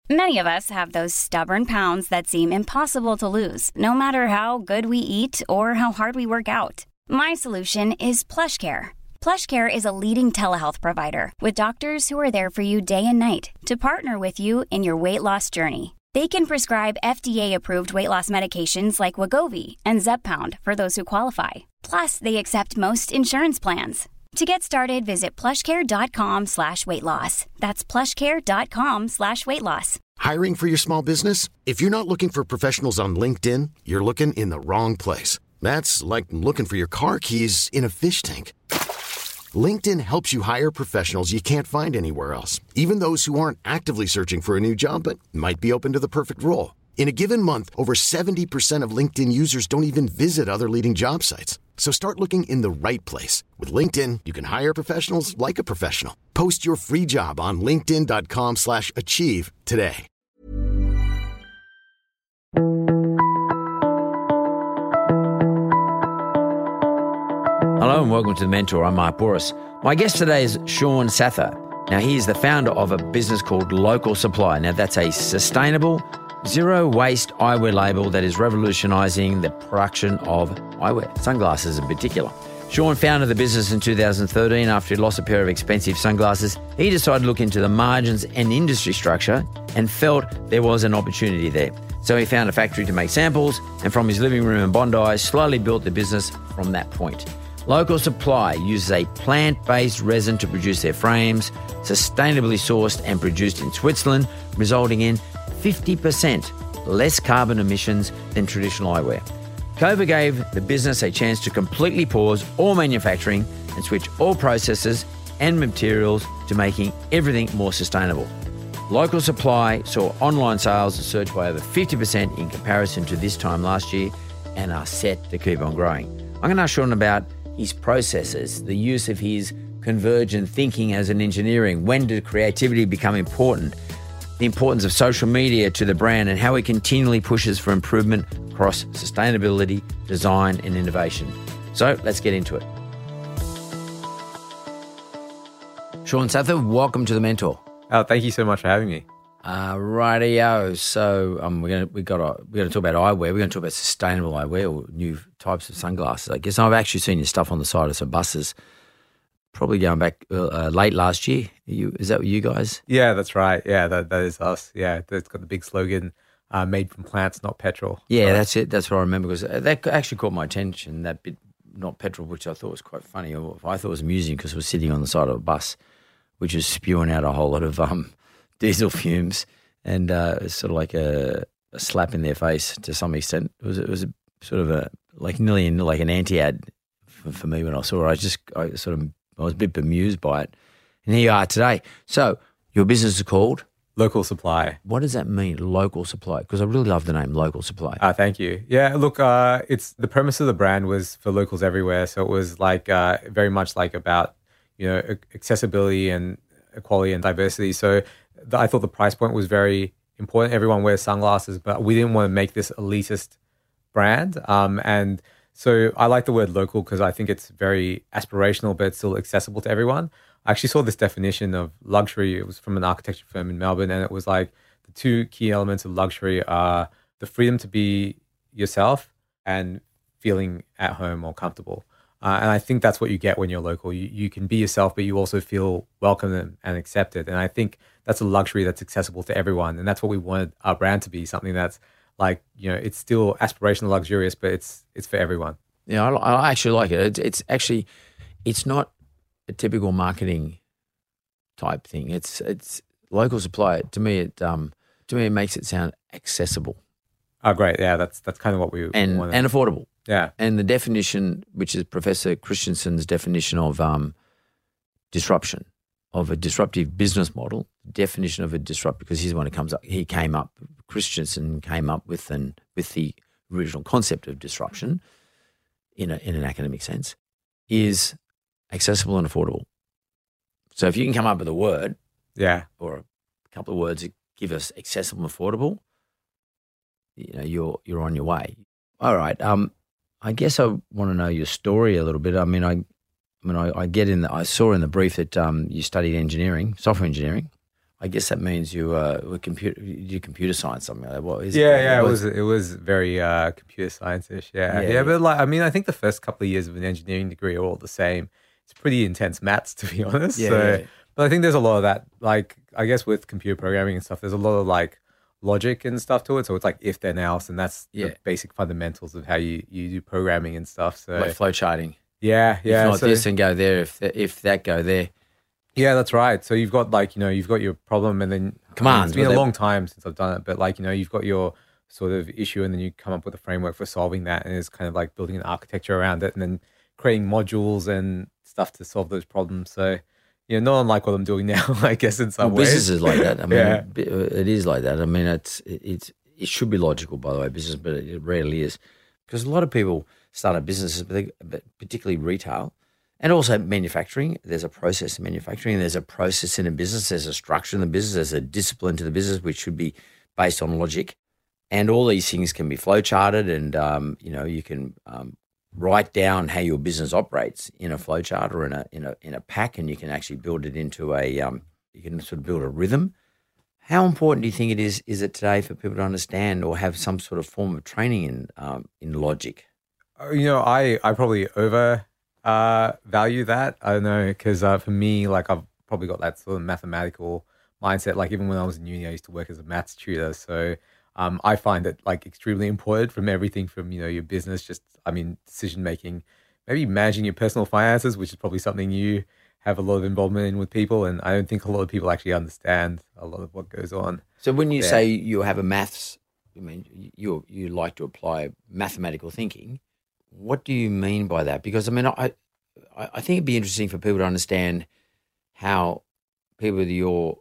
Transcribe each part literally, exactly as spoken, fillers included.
Many of us have those stubborn pounds that seem impossible to lose, no matter how good we eat or how hard we work out. My solution is PlushCare. PlushCare is a leading telehealth provider with doctors who are there for you day and night to partner with you in your weight loss journey. They can prescribe F D A-approved weight loss medications like Wegovy and Zepbound for those who qualify. Plus, they accept most insurance plans. To get started, visit plushcare.com slash weight loss. That's plushcare.com slash weight loss. Hiring for your small business? If you're not looking for professionals on LinkedIn, you're looking in the wrong place. That's like looking for your car keys in a fish tank. LinkedIn helps you hire professionals you can't find anywhere else, even those who aren't actively searching for a new job but might be open to the perfect role. In a given month, over seventy percent of LinkedIn users don't even visit other leading job sites. So start looking in the right place. With LinkedIn, you can hire professionals like a professional. Post your free job on linkedin.com slash achieve today. Hello and welcome to The Mentor. I'm Mark Bouris. My guest today is Sean Sather. Now, he is the founder of a business called Local Supply. Now, that's a sustainable, zero-waste eyewear label that is revolutionising the production of eyewear, sunglasses in particular. Sean founded the business in two thousand thirteen after he lost a pair of expensive sunglasses. He decided to look into the margins and industry structure and felt there was an opportunity there. So he found a factory to make samples, and from his living room in Bondi, slowly built the business from that point. Local Supply uses a plant-based resin to produce their frames, sustainably sourced and produced in Switzerland, resulting in fifty percent less carbon emissions than traditional eyewear. COVID gave the business a chance to completely pause all manufacturing and switch all processes and materials to making everything more sustainable. Local Supply saw online sales surge by over fifty percent in comparison to this time last year and are set to keep on growing. I'm going to ask Sean about his processes, the use of his convergent thinking as an engineering. When did creativity become important? The importance of social media to the brand and how he continually pushes for improvement across sustainability, design and innovation. So let's get into it. Sean Sather, welcome to The Mentor. Oh, thank you so much for having me. Uh, rightio. So um, we're gonna we got to we're gonna talk about eyewear. We're gonna talk about sustainable eyewear or new types of sunglasses. I guess I've actually seen your stuff on the side of some buses, probably going back uh, late last year. Are you, is that what you guys? Yeah, that's right. Yeah, that that is us. Yeah, it's got the big slogan, uh, "Made from plants, not petrol." Yeah, right. That's it. That's what I remember because that actually caught my attention. That bit, not petrol, which I thought was quite funny. Or I thought it was amusing because it was sitting on the side of a bus, which was spewing out a whole lot of um. diesel fumes, and uh, it's sort of like a, a slap in their face to some extent. It was it was a, sort of a like nearly like an anti-ad for, for me when I saw it. I just I sort of I was a bit bemused by it, and here you are today. So your business is called Local Supply. What does that mean, Local Supply? Because I really love the name Local Supply. Uh, thank you. Yeah, look, uh, it's the premise of the brand was for locals everywhere. So it was like uh, very much like about you know accessibility and equality and diversity. So I thought the price point was very important. Everyone wears sunglasses, but we didn't want to make this elitist brand. Um, and so I like the word local because I think it's very aspirational, but it's still accessible to everyone. I actually saw this definition of luxury. It was from an architecture firm in Melbourne, and it was like the two key elements of luxury are the freedom to be yourself and feeling at home or comfortable. Uh, and I think that's what you get when you're local. You, you can be yourself, but you also feel welcome and, and accepted. And I think that's a luxury that's accessible to everyone. And that's what we wanted our brand to be, something that's like, you know, it's still aspirational, luxurious, but it's it's for everyone. Yeah, I, I actually like it. It's, it's actually, it's not a typical marketing type thing. It's it's Local Supply. To me, it um to me it makes it sound accessible. Oh, great! Yeah, that's that's kind of what we and wanted. and affordable. Yeah, and the definition, which is Professor Christensen's definition of um, disruption, of a disruptive business model, definition of a disrupt, because he's the one who comes up. He came up, Christensen came up with an with the original concept of disruption, in a in an academic sense, is accessible and affordable. So if you can come up with a word, yeah, or a couple of words that give us accessible and affordable, you know, you're you're on your way. All right. Um. I guess I want to know your story a little bit. I mean, I, I mean, I, I get in. The, I saw in the brief that um, you studied engineering, software engineering. I I guess that means you uh, were computer, you did computer science, something like that. What is Yeah, it? yeah, it What was it was very uh, computer science-ish. Yeah. Yeah, yeah, yeah. But like, I mean, I think the first couple of years of an engineering degree are all the same. It's pretty intense maths, to be honest. Yeah, so, yeah. but I think there's a lot of that. Like, I guess with computer programming and stuff, there's a lot of like logic and stuff to it. So it's like if then else, and that's Yeah. the basic fundamentals of how you you do programming and stuff. So Like flow charting. yeah, yeah. If not so, this, then go there. If that, if that, go there. Yeah, that's right. So you've got like, you know, you've got your problem and then I mean, Commands, it's been but a they- long time since I've done it, but like, you know, you've got your sort of issue and then you come up with a framework for solving that. And it's kind of like building an architecture around it and then creating modules and stuff to solve those problems. So, you know, not unlike what I'm doing now, I guess, in some Well, ways. business is like that. I mean, Yeah. bi- it is like that. I mean, it's it's it should be logical, by the way, business, but it rarely is, because a lot of people start a businesses, but they, but particularly retail, and also manufacturing. There's a process in manufacturing. There's a process in a business. There's a structure in the business. There's a discipline to the business, which should be based on logic, and all these things can be flow charted, and um, you know, you can um, write down how your business operates in a flow chart or in a in a in a pack, and you can actually build it into a um, you can sort of build a rhythm. How important do you think it is is it today for people to understand or have some sort of form of training in um, in logic? Uh, You know, I, I probably over uh, value that. I don't know, because uh, for me, like I've probably got that sort of mathematical mindset. Like even when I was in uni, I used to work as a maths tutor. So um, I find it like extremely important from everything from, you know, your business, just, I mean, decision making, maybe managing your personal finances, which is probably something you have a lot of involvement in with people. And I don't think a lot of people actually understand a lot of what goes on. So when you Yeah. say you have a maths, I mean you you like to apply mathematical thinking. What do you mean by that? Because I mean I I I think it'd be interesting for people to understand how people with your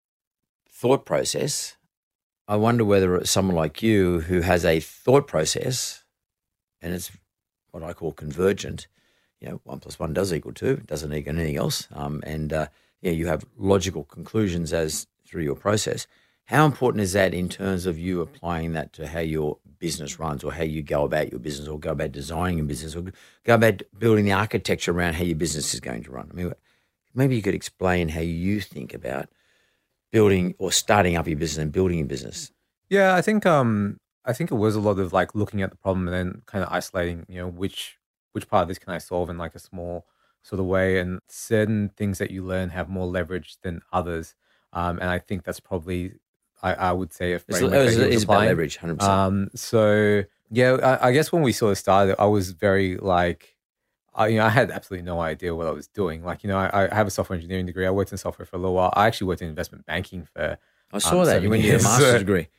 thought process. I wonder whether it's someone like you who has a thought process, and it's what I call convergent. You know, one plus one does equal two. It doesn't equal anything else. Um, and uh, yeah, you have logical conclusions as through your process. How important is that in terms of you applying that to how your business runs, or how you go about your business, or go about designing a business, or go about building the architecture around how your business is going to run? I mean, maybe you could explain how you think about building or starting up your business and building your business. Yeah, I think um I think it was a lot of like looking at the problem and then kind of isolating, you know, which which part of this can I solve in like a small sort of way, and certain things that you learn have more leverage than others. Um, and I think that's probably I, I would say a It's, framework that it's, he was it's about applying. leverage, one hundred percent. Um, so yeah, I, I guess when we sort of started, I was very like, I, you know, I had absolutely no idea what I was doing. Like, you know, I, I have a software engineering degree. I worked in software for a little while. I actually worked in investment banking for I saw um, that seven when you had a years. master's So- degree.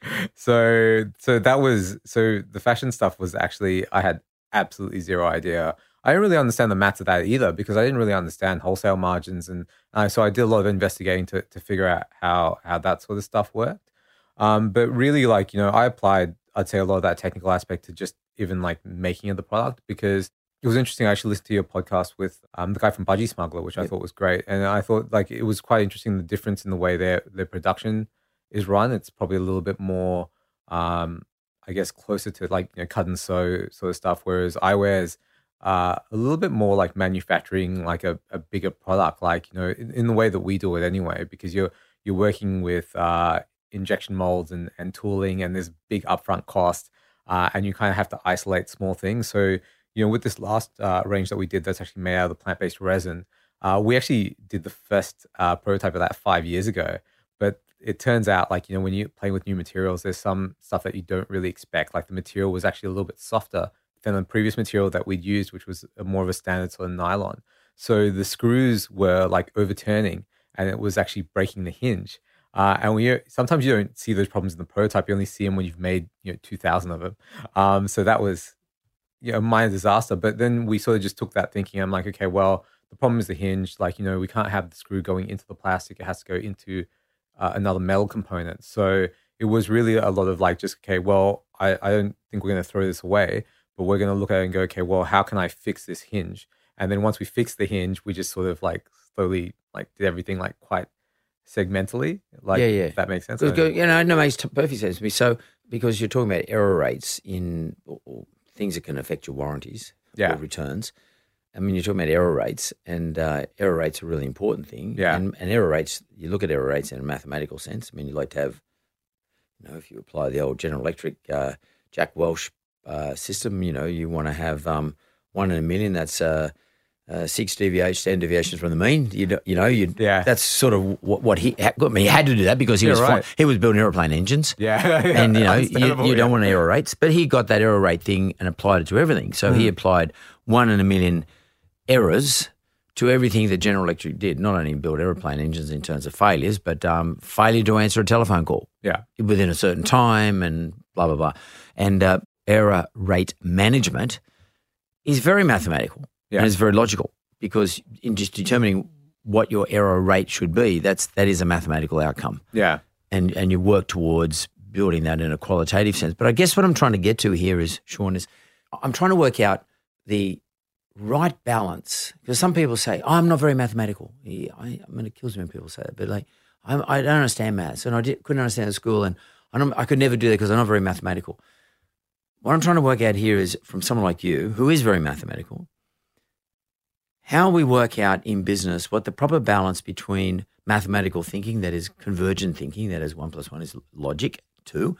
So, so that was so the fashion stuff was actually I had absolutely zero idea. I didn't really understand the maths of that either because I didn't really understand wholesale margins, and uh, so I did a lot of investigating to to figure out how how that sort of stuff worked. Um, but really, like you know, I applied I'd say a lot of that technical aspect to just even like making of the product, because it was interesting. I actually listened to your podcast with um, the guy from Budgie Smuggler, which I Yep. thought was great, and I thought like it was quite interesting the difference in the way their their production is run. It's probably a little bit more, um, I guess, closer to like you know cut and sew sort of stuff, whereas eyewear is uh, a little bit more like manufacturing like a, a bigger product, like you know in, in the way that we do it anyway, because you're you're working with uh, injection molds and, and tooling, and there's big upfront cost, uh, and you kind of have to isolate small things. So you know with this last uh, range that we did, that's actually made out of the plant-based resin. Uh, we actually did the first uh, prototype of that five years ago, but it turns out like, you know, when you're playing with new materials, there's some stuff that you don't really expect. Like the material was actually a little bit softer than the previous material that we'd used, which was a more of a standard sort of nylon. So the screws were like overturning and it was actually breaking the hinge. Uh, and we sometimes you don't see those problems in the prototype. You only see them when you've made, you know, two thousand of them. Um, so that was, you know, a minor disaster. But then we sort of just took that thinking. I'm like, okay, well, the problem is the hinge. Like, you know, we can't have the screw going into the plastic. It has to go into uh, another metal component. So it was really a lot of like, just, okay, well, I, I don't think we're going to throw this away, but we're going to look at it and go, okay, well, how can I fix this hinge? And then once we fixed the hinge, we just sort of like slowly like did everything like quite segmentally. Like, Yeah, yeah. if that makes sense. Good, good. You know, no, it makes t- perfect sense to me. So, because you're talking about error rates in or, or things that can affect your warranties Yeah. or returns, I mean, you're talking about error rates, and uh, error rates are a really important thing. Yeah. And, and error rates, you look at error rates in a mathematical sense. I mean, you like to have, you know, if you apply the old General Electric uh, Jack Welch uh, system, you know, you want to have um, one in a million. That's uh, uh, six deviations, ten deviations from the mean. You know, you know, you Yeah. that's sort of what, what he. I mean, he had to do that because he Yeah, was right. fly, he was building airplane engines. Yeah. yeah. And, you know, you, Understandable, you don't yeah. want error rates. But he got that error rate thing and applied it to everything. So Hmm. he applied one in a million errors to everything that General Electric did. Not only build airplane engines in terms of failures, but um, failure to answer a telephone call Yeah. within a certain time and blah, blah, blah. And uh, error rate management is very mathematical Yeah. and it's very logical because in just determining what your error rate should be, that's that is a mathematical outcome. Yeah. And and you work towards building that in a qualitative sense. But I guess what I'm trying to get to here is, Sean, is I'm trying to work out the right balance. Because some people say, oh, I'm not very mathematical. Yeah, I, I mean, it kills me when people say that. But like, I'm, I don't understand maths and I did, couldn't understand at school and I, don't, I could never do that because I'm not very mathematical. What I'm trying to work out here is from someone like you who is very mathematical, how we work out in business what the proper balance between mathematical thinking, that is convergent thinking, that is one plus one is logic, two,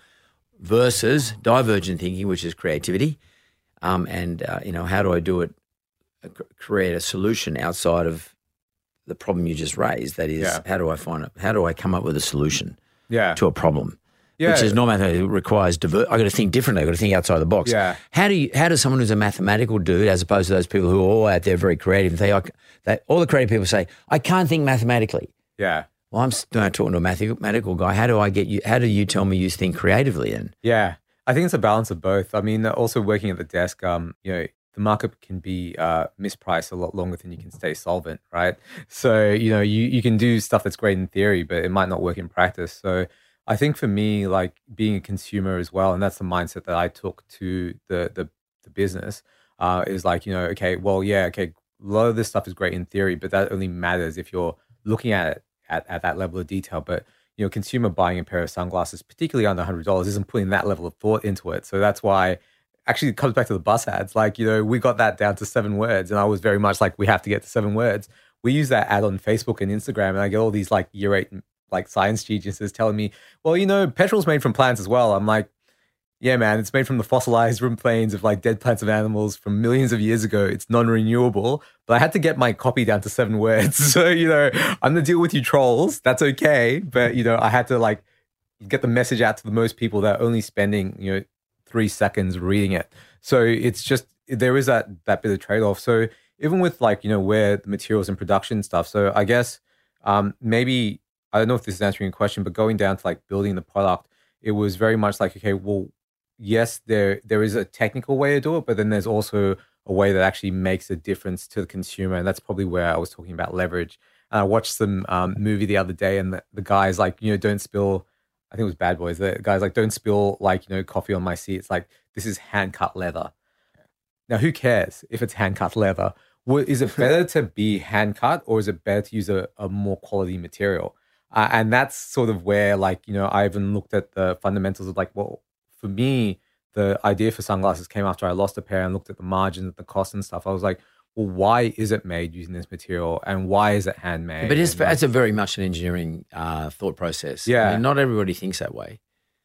versus divergent thinking, which is creativity. Um, and, uh, you know, how do I do it, uh, create a solution outside of the problem you just raised? That is, Yeah. how do I find it? How do I come up with a solution Yeah. to a problem? Yeah. Which is not mathematical. It requires diver- I got to think differently. I got to think outside the box. Yeah. How do you? How does someone who's a mathematical dude, as opposed to those people who are all out there very creative, they, I, they all the creative people say, I can't think mathematically. Yeah. Well, I'm still talking to a mathematical guy. How do I get you? How do you tell me you think creatively? And Yeah. I think it's a balance of both. I mean, also working at the desk, um, you know, the market can be uh, mispriced a lot longer than you can stay solvent, right? So, you know, you, you can do stuff that's great in theory, but it might not work in practice. So I think for me, like being a consumer as well, and that's the mindset that I took to the the, the business, uh, is like, you know, okay, well, yeah, okay, a lot of this stuff is great in theory, but that only matters if you're looking at it at, at that level of detail. But you know, consumer buying a pair of sunglasses, particularly under one hundred dollars, isn't putting that level of thought into it. So that's why, actually, it comes back to the bus ads. Like, you know, we got that down to seven words, and I was very much like, we have to get to seven words. We use that ad on Facebook and Instagram, and I get all these like year eight like science geniuses telling me, well, you know, petrol's made from plants as well. I'm like, yeah, man, it's made from the fossilized remains of like dead plants and animals from millions of years ago. It's non-renewable, but I had to get my copy down to seven words. So, you know, I'm gonna deal with you trolls. That's okay. But, you know, I had to like get the message out to the most people that are only spending, you know, three seconds reading it. So it's just, there is that, that bit of trade-off. So even with like, you know, where the materials and production stuff. So I guess um, maybe, I don't know if this is answering your question, but going down to like building the product, it was very much like, okay, well, yes, there there is a technical way to do it, but then there's also a way that actually makes a difference to the consumer. And that's probably where I was talking about leverage. And I watched some um, movie the other day, and the, the guy's like, you know, don't spill, I think it was Bad Boys. The guy's like, don't spill like, you know, coffee on my seat. It's like, this is hand cut leather. Now, who cares if it's hand cut leather? Well, is it better to be hand cut, or is it better to use a, a more quality material? Uh, and that's sort of where, like, you know, I even looked at the fundamentals of like, well, for me, the idea for sunglasses came after I lost a pair and looked at the margins, the cost and stuff. I was like, well, why is it made using this material, and why is it handmade? but it's And, like, it's a very much an engineering uh, thought process. Yeah. I mean, not everybody thinks that way.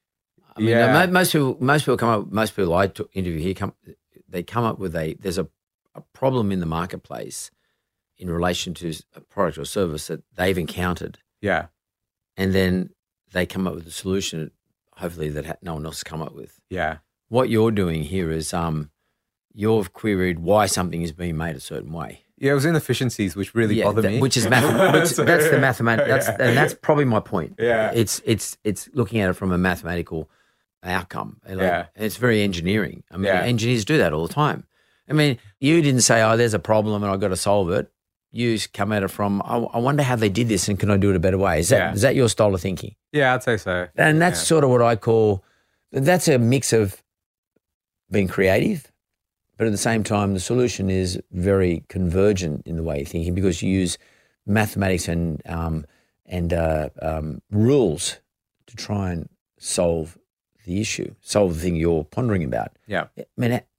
I mean, Yeah. mo- most people most people come up. Most people I took, interview here come they come up with a there's a, a problem in the marketplace in relation to a product or service that they've encountered. yeah, And then they come up with a solution, hopefully that ha- no one else has come up with. yeah, What you're doing here is um, you've queried why something is being made a certain way. yeah. It was inefficiencies which really Yeah, bother that- me. which is math- which, So, that's the mathematical. That's yeah. and that's probably my point. Yeah. it's it's it's looking at it from a mathematical outcome. Like, Yeah. it's very engineering. I mean, Yeah. engineers do that all the time. I mean, you didn't say, "Oh, there's a problem and I've got to solve it." You come at it from, I, I wonder how they did this and can I do it a better way? Is that Yeah. is that your style of thinking? Yeah, I'd say so. And that's Yeah. sort of what I call, that's a mix of being creative, but at the same time, the solution is very convergent in the way you're thinking because you use mathematics and um, and uh, um, rules to try and solve the issue, solve the thing you're pondering about. Yeah. I mean,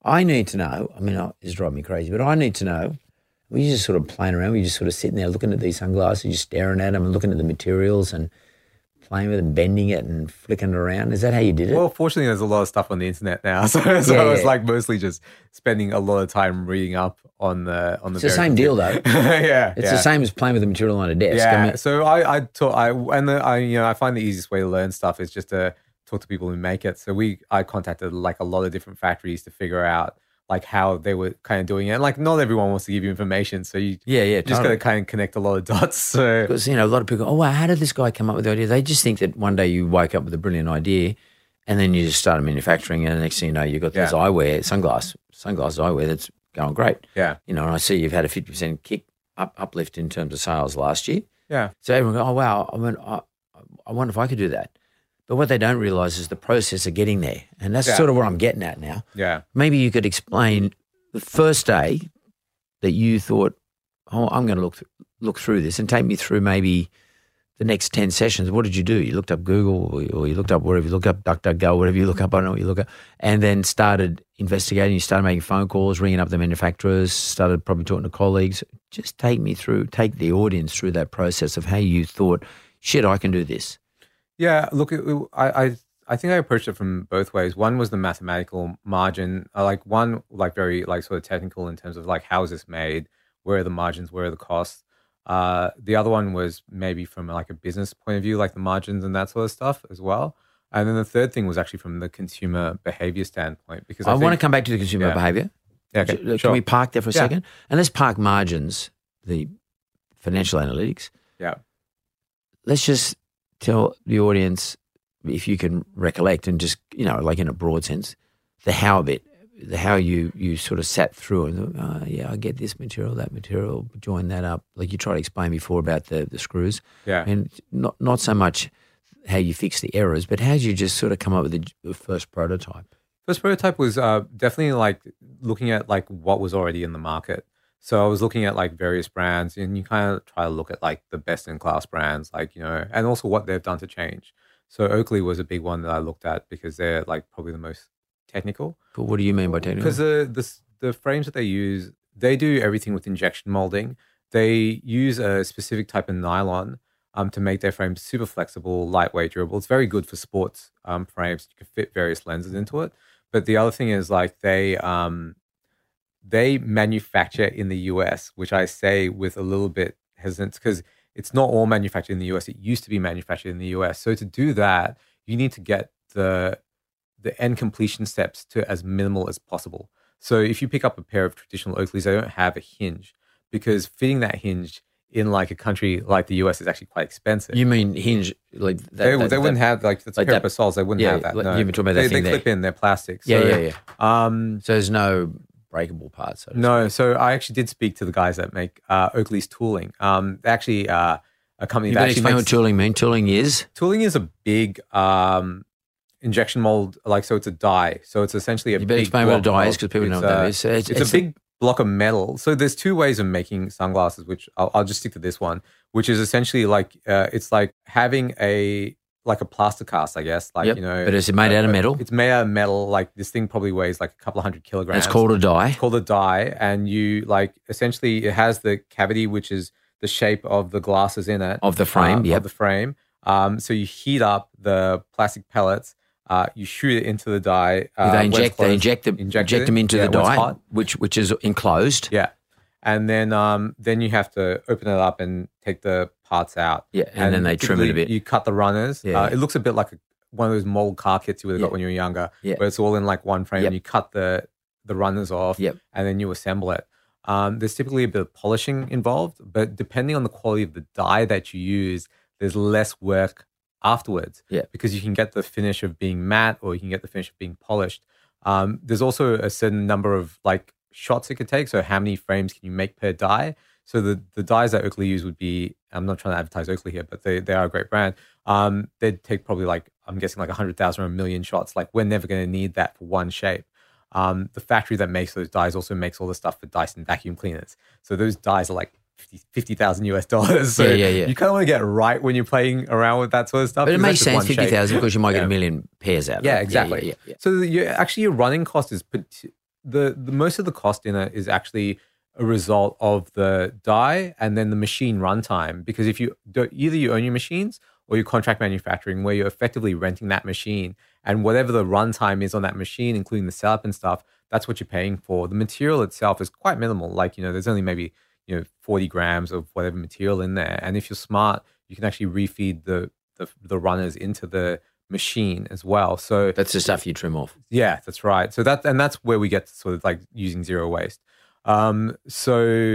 I need to know, I mean, it's driving me crazy, but I need to know, were you just sort of playing around? Were you just sort of sitting there looking at these sunglasses, just staring at them and looking at the materials and playing with it, bending it and flicking it around? Is that how you did it? Well, fortunately, there's a lot of stuff on the internet now. So, so Yeah, I was yeah. like mostly just spending a lot of time reading up on the on the. It's the various- same deal, though. yeah, It's yeah. the same as playing with the material on a desk. Yeah. I mean, so I I taught I and the, I you know I find the easiest way to learn stuff is just to talk to people who make it. So we I contacted like a lot of different factories to figure out like how they were kind of doing it. And like not everyone wants to give you information, so you yeah, yeah, just got totally. to kind of connect a lot of dots. So Because, you know, a lot of people go, oh, wow, how did this guy come up with the idea? They just think that one day you woke up with a brilliant idea and then you just started manufacturing and the next thing you know, you've got this Yeah. eyewear, sunglass, sunglasses eyewear that's going great. yeah, You know, and I see you've had a fifty percent kick up uplift in terms of sales last year. yeah, So everyone goes, oh, wow, I, mean, I, I wonder if I could do that. But what they don't realise is the process of getting there. And that's Yeah. sort of what I'm getting at now. yeah. Maybe you could explain the first day that you thought, oh, I'm going to look th- look through this and take me through maybe the next ten sessions. What did you do? You looked up Google or, or you looked up wherever you look up, DuckDuckGo, whatever you look up, I don't know what you look up, and then started investigating. You started making phone calls, ringing up the manufacturers, started probably talking to colleagues. Just take me through, take the audience through that process of how you thought, shit, I can do this. Yeah, look, it, it- I, I I think I approached it from both ways. One was the mathematical margin, uh, like one like very like sort of technical in terms of like how is this made, where are the margins, where are the costs. Uh, the other one was maybe from like a business point of view, like the margins and that sort of stuff as well. And then the third thing was actually from the consumer behavior standpoint, because I, I, want to think- come back to the consumer yeah. behavior. Yeah, okay, Can sure. we park there for a Yeah. second? And let's park margins, the financial analytics. Yeah. Let's just tell the audience, if you can recollect and just, you know, like in a broad sense, the how bit, the how you you sort of sat through and, uh, yeah, I get this material, that material, join that up. Like you tried to explain before about the, the screws. Yeah. And not, not so much how you fix the errors, but how did you just sort of come up with the, the first prototype? First prototype was uh, definitely like looking at like what was already in the market. So I was looking at like various brands, and you kind of try to look at like the best in class brands, like, you know, and also what they've done to change. So Oakley was a big one that I looked at because they're like probably the most technical. But what do you mean by technical? Because the, the the frames that they use, they do everything with injection molding. They use a specific type of nylon um, to make their frames super flexible, lightweight, durable. It's very good for sports um, frames. You can fit various lenses into it. But the other thing is like they um, they manufacture in the U S, which I say with a little bit hesitance because it's not all manufactured in the U S. It used to be manufactured in the U S. So to do that, you need to get the the end completion steps to as minimal as possible. So if you pick up a pair of traditional Oakleys, they don't have a hinge because fitting that hinge in like a country like the U S is actually quite expensive. You mean hinge like that? they that- they wouldn't that- have like that's like a pair of that- Basols. They wouldn't yeah, have that. like No. you've been talking about that they, thing they there. clip in. They're plastic. Yeah, So, yeah, yeah. Um, So there's no breakable parts. So to no, so I actually did speak to the guys that make uh, Oakley's tooling. Um, they actually uh, a company You that better actually explain makes what tooling mean. Tooling is tooling is a big um, injection mold, like so it's a die. So it's essentially a you better big explain what a block die of- is because people know it's what that a- is. It's, It's, a big block of metal. So there's two ways of making sunglasses, which I'll, I'll just stick to this one, which is essentially like uh, it's like having a like a plaster cast, I guess. Like Yep, you know, but is it made out of uh, metal? It's made out of metal. Like this thing probably weighs like a couple of hundred kilograms. It's called a die. It's called a die, and you like essentially it has the cavity, which is the shape of the glasses in it Of the frame, uh, yep. of the frame. Um, so you heat up the plastic pellets. Uh, you shoot it into the die. Uh, they when it's inject they closed, inject, the, inject inject it. them into Yeah, the when it's die, hot. which which is enclosed. Yeah, and then um, then you have to open it up and take the parts out. Yeah, and then they trim it a typically bit. You cut the runners. Yeah. Uh, it looks a bit like a, one of those mold car kits you would have Yeah. got when you were younger, Yeah. where it's all in like one frame. Yep. And you cut the the runners off, Yep. and then you assemble it. Um, there's typically a bit of polishing involved, but depending on the quality of the die that you use, there's less work afterwards. Yeah. Because you can get the finish of being matte, or you can get the finish of being polished. Um, there's also a certain number of like shots it could take. So how many frames can you make per die? So the the dies that Oakley use would be, I'm not trying to advertise Oakley here, but they, they are a great brand. Um, they'd take probably like, I'm guessing like one hundred thousand or a million shots. Like we're never going to need that for one shape. Um, the factory that makes those dies also makes all the stuff for Dyson vacuum cleaners. So those dies are like fifty thousand US dollars. So Yeah, yeah, yeah. you kind of want to get it right when you're playing around with that sort of stuff. But it because makes that's just sense, one fifty thousand, shape. because you might get Yeah. a million pairs out of Yeah, it. exactly. Yeah, yeah, yeah. So you actually your running cost is put the, the most of the cost in it is actually a result of the die and then the machine runtime. Because if you do, either you own your machines or you contract manufacturing, where you're effectively renting that machine, and whatever the runtime is on that machine, including the setup and stuff, that's what you're paying for. The material itself is quite minimal. Like, you know, there's only maybe, you know, forty grams of whatever material in there. And if you're smart, you can actually refeed the the, the runners into the machine as well. So that's the stuff you trim off. Yeah, that's right. So that, and that's where we get to sort of like using zero waste. Um, so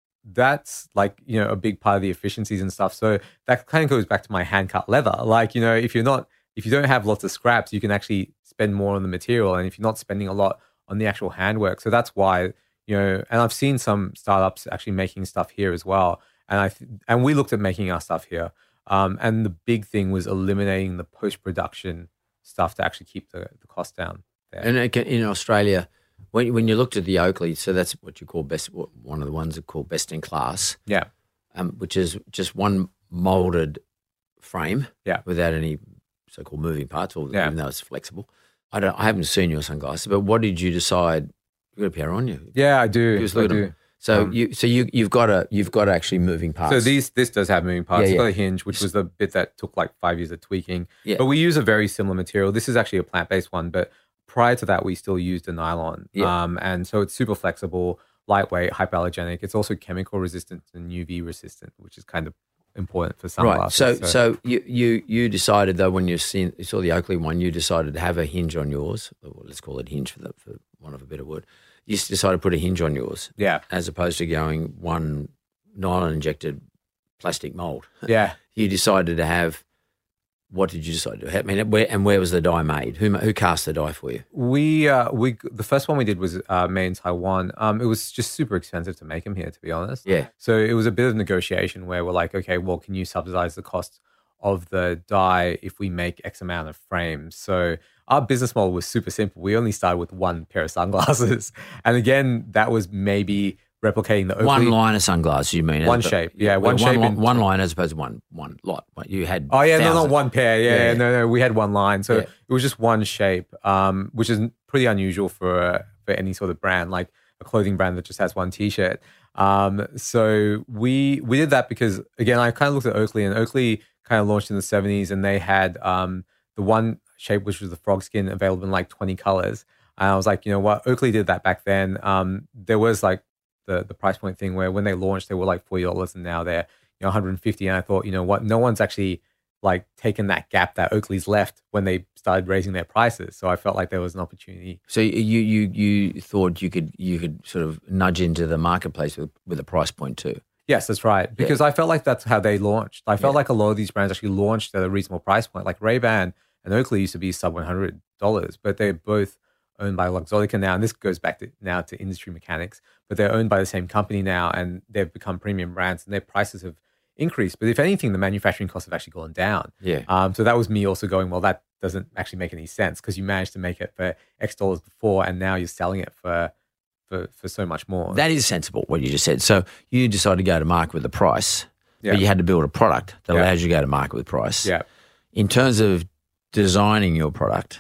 that's like, you know, a big part of the efficiencies and stuff. So that kind of goes back to my hand cut leather. Like, you know, if you're not, if you don't have lots of scraps, you can actually spend more on the material. And if you're not spending a lot on the actual handwork. So that's why, you know, and I've seen some startups actually making stuff here as well. And I, th- and we looked at making our stuff here. Um, and the big thing was eliminating the post-production stuff to actually keep the, the cost down there. And in Australia, when when you looked at the Oakley, so that's what you call best, one of the ones that call best in class. Yeah. Um, which is just one molded frame. Yeah. Without any so-called moving parts, or yeah. even though it's flexible. I don't. I haven't seen your sunglasses, but what did you decide? You got a pair on you. Yeah, I do. Just I look at do. them. So um, you, so you, you've got a, you've got actually moving parts. So these, this does have moving parts. Yeah, It's yeah. got a hinge, which was the bit that took like five years of tweaking. Yeah. But we use a very similar material. This is actually a plant-based one, but prior to that, we still used a nylon. Yeah. Um, and so it's super flexible, lightweight, hypoallergenic. It's also chemical resistant and U V resistant, which is kind of important for sunglasses. Right. So, so, so you, you, you decided though, when you seen, you saw the Oakley one, you decided to have a hinge on yours. Or let's call it hinge for the, for want of a better word. You decided to put a hinge on yours. Yeah. As opposed to going one nylon injected plastic mold. Yeah. You decided to have, what did you decide to have? I mean, where, and where was the die made? Who who cast the die for you? We, uh, we, the first one we did was uh, made in Taiwan. Um, it was just super expensive to make them here, to be honest. Yeah. So it was a bit of negotiation where we're like, okay, well, can you subsidize the cost of the die if we make X amount of frames? So our business model was super simple. We only started with one pair of sunglasses. And again, that was maybe replicating the Oakley. One line of sunglasses, you mean? One shape. Yeah, one shape One, in- one line as opposed to one, one lot. You had Oh, yeah, no, thousands. not one pair. Yeah, Yeah, yeah, yeah. no, no, we had one line. So Yeah. it was just one shape, um, which is pretty unusual for uh, for any sort of brand, like a clothing brand that just has one T-shirt. Um, so we we did that because, again, I kind of looked at Oakley, and Oakley kind of launched in the seventies, and they had um, the one shape, which was the frog skin, available in like twenty colors. And I was like, you know what, Oakley did that back then. Um, there was like the the price point thing where when they launched, they were like forty dollars, and now they're, you know, one hundred fifty. And I thought, you know what, no one's actually like taken that gap that Oakley's left when they started raising their prices. So I felt like there was an opportunity. So you you you thought you could you could sort of nudge into the marketplace with, with a price point too. Yes, that's right. Because I felt like that's how they launched. I felt Yeah. like a lot of these brands actually launched at a reasonable price point. Like Ray-Ban and Oakley used to be sub one hundred dollars, but they're both owned by Luxottica now. And this goes back to now to industry mechanics, but they're owned by the same company now, and they've become premium brands, and their prices have increased. But if anything, the manufacturing costs have actually gone down. Yeah. Um, so that was me also going, well, that doesn't actually make any sense because you managed to make it for X dollars before, and now you're selling it for for, for so much more. That is sensible, what you just said. So you decided to go to market with a price, Yeah. but you had to build a product that Yeah. allows you to go to market with price. yeah. In terms of designing your product,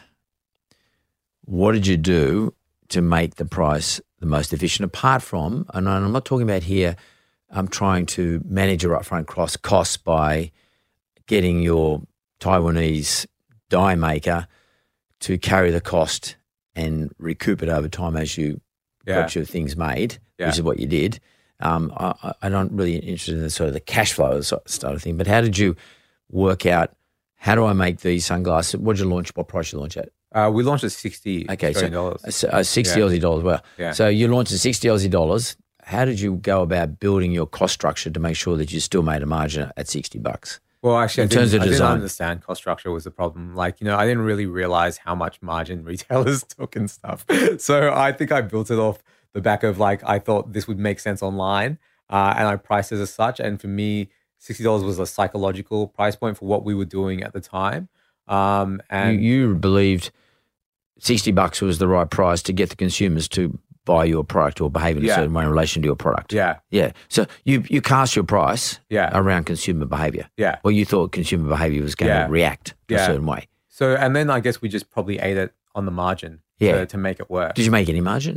what did you do to make the price the most efficient? Apart from, and I'm not talking about here, I'm trying to manage your upfront cost costs by getting your Taiwanese die maker to carry the cost and recoup it over time as you Yeah. got your things made, Yeah. which is what you did. Um, I, I- I'm not really interested in the sort of the cash flow sort of thing, but how did you work out, how do I make these sunglasses? What did you launch? What price did you launch at? Uh, we launched at sixty Okay, so Australian dollars. uh, sixty Yeah. Aussie dollars. Well, Yeah. so you launched at sixty Aussie dollars. How did you go about building your cost structure to make sure that you still made a margin at sixty bucks? Well, actually, In I, didn't, terms of I didn't design. understand cost structure was the problem. Like, you know, I didn't really realize how much margin retailers took and stuff. So I think I built it off the back of like, I thought this would make sense online, uh, and I priced it as such. And for me, sixty dollars was a psychological price point for what we were doing at the time. Um, and you, you believed sixty bucks was the right price to get the consumers to buy your product or behave in a Yeah. certain way in relation to your product. yeah, Yeah. So you you cast your price Yeah. around consumer behavior. yeah. Well, you thought consumer behavior was going Yeah. to react a Yeah. certain way. So, and then I guess we just probably ate it on the margin Yeah. to, to make it work. Did you make any margin?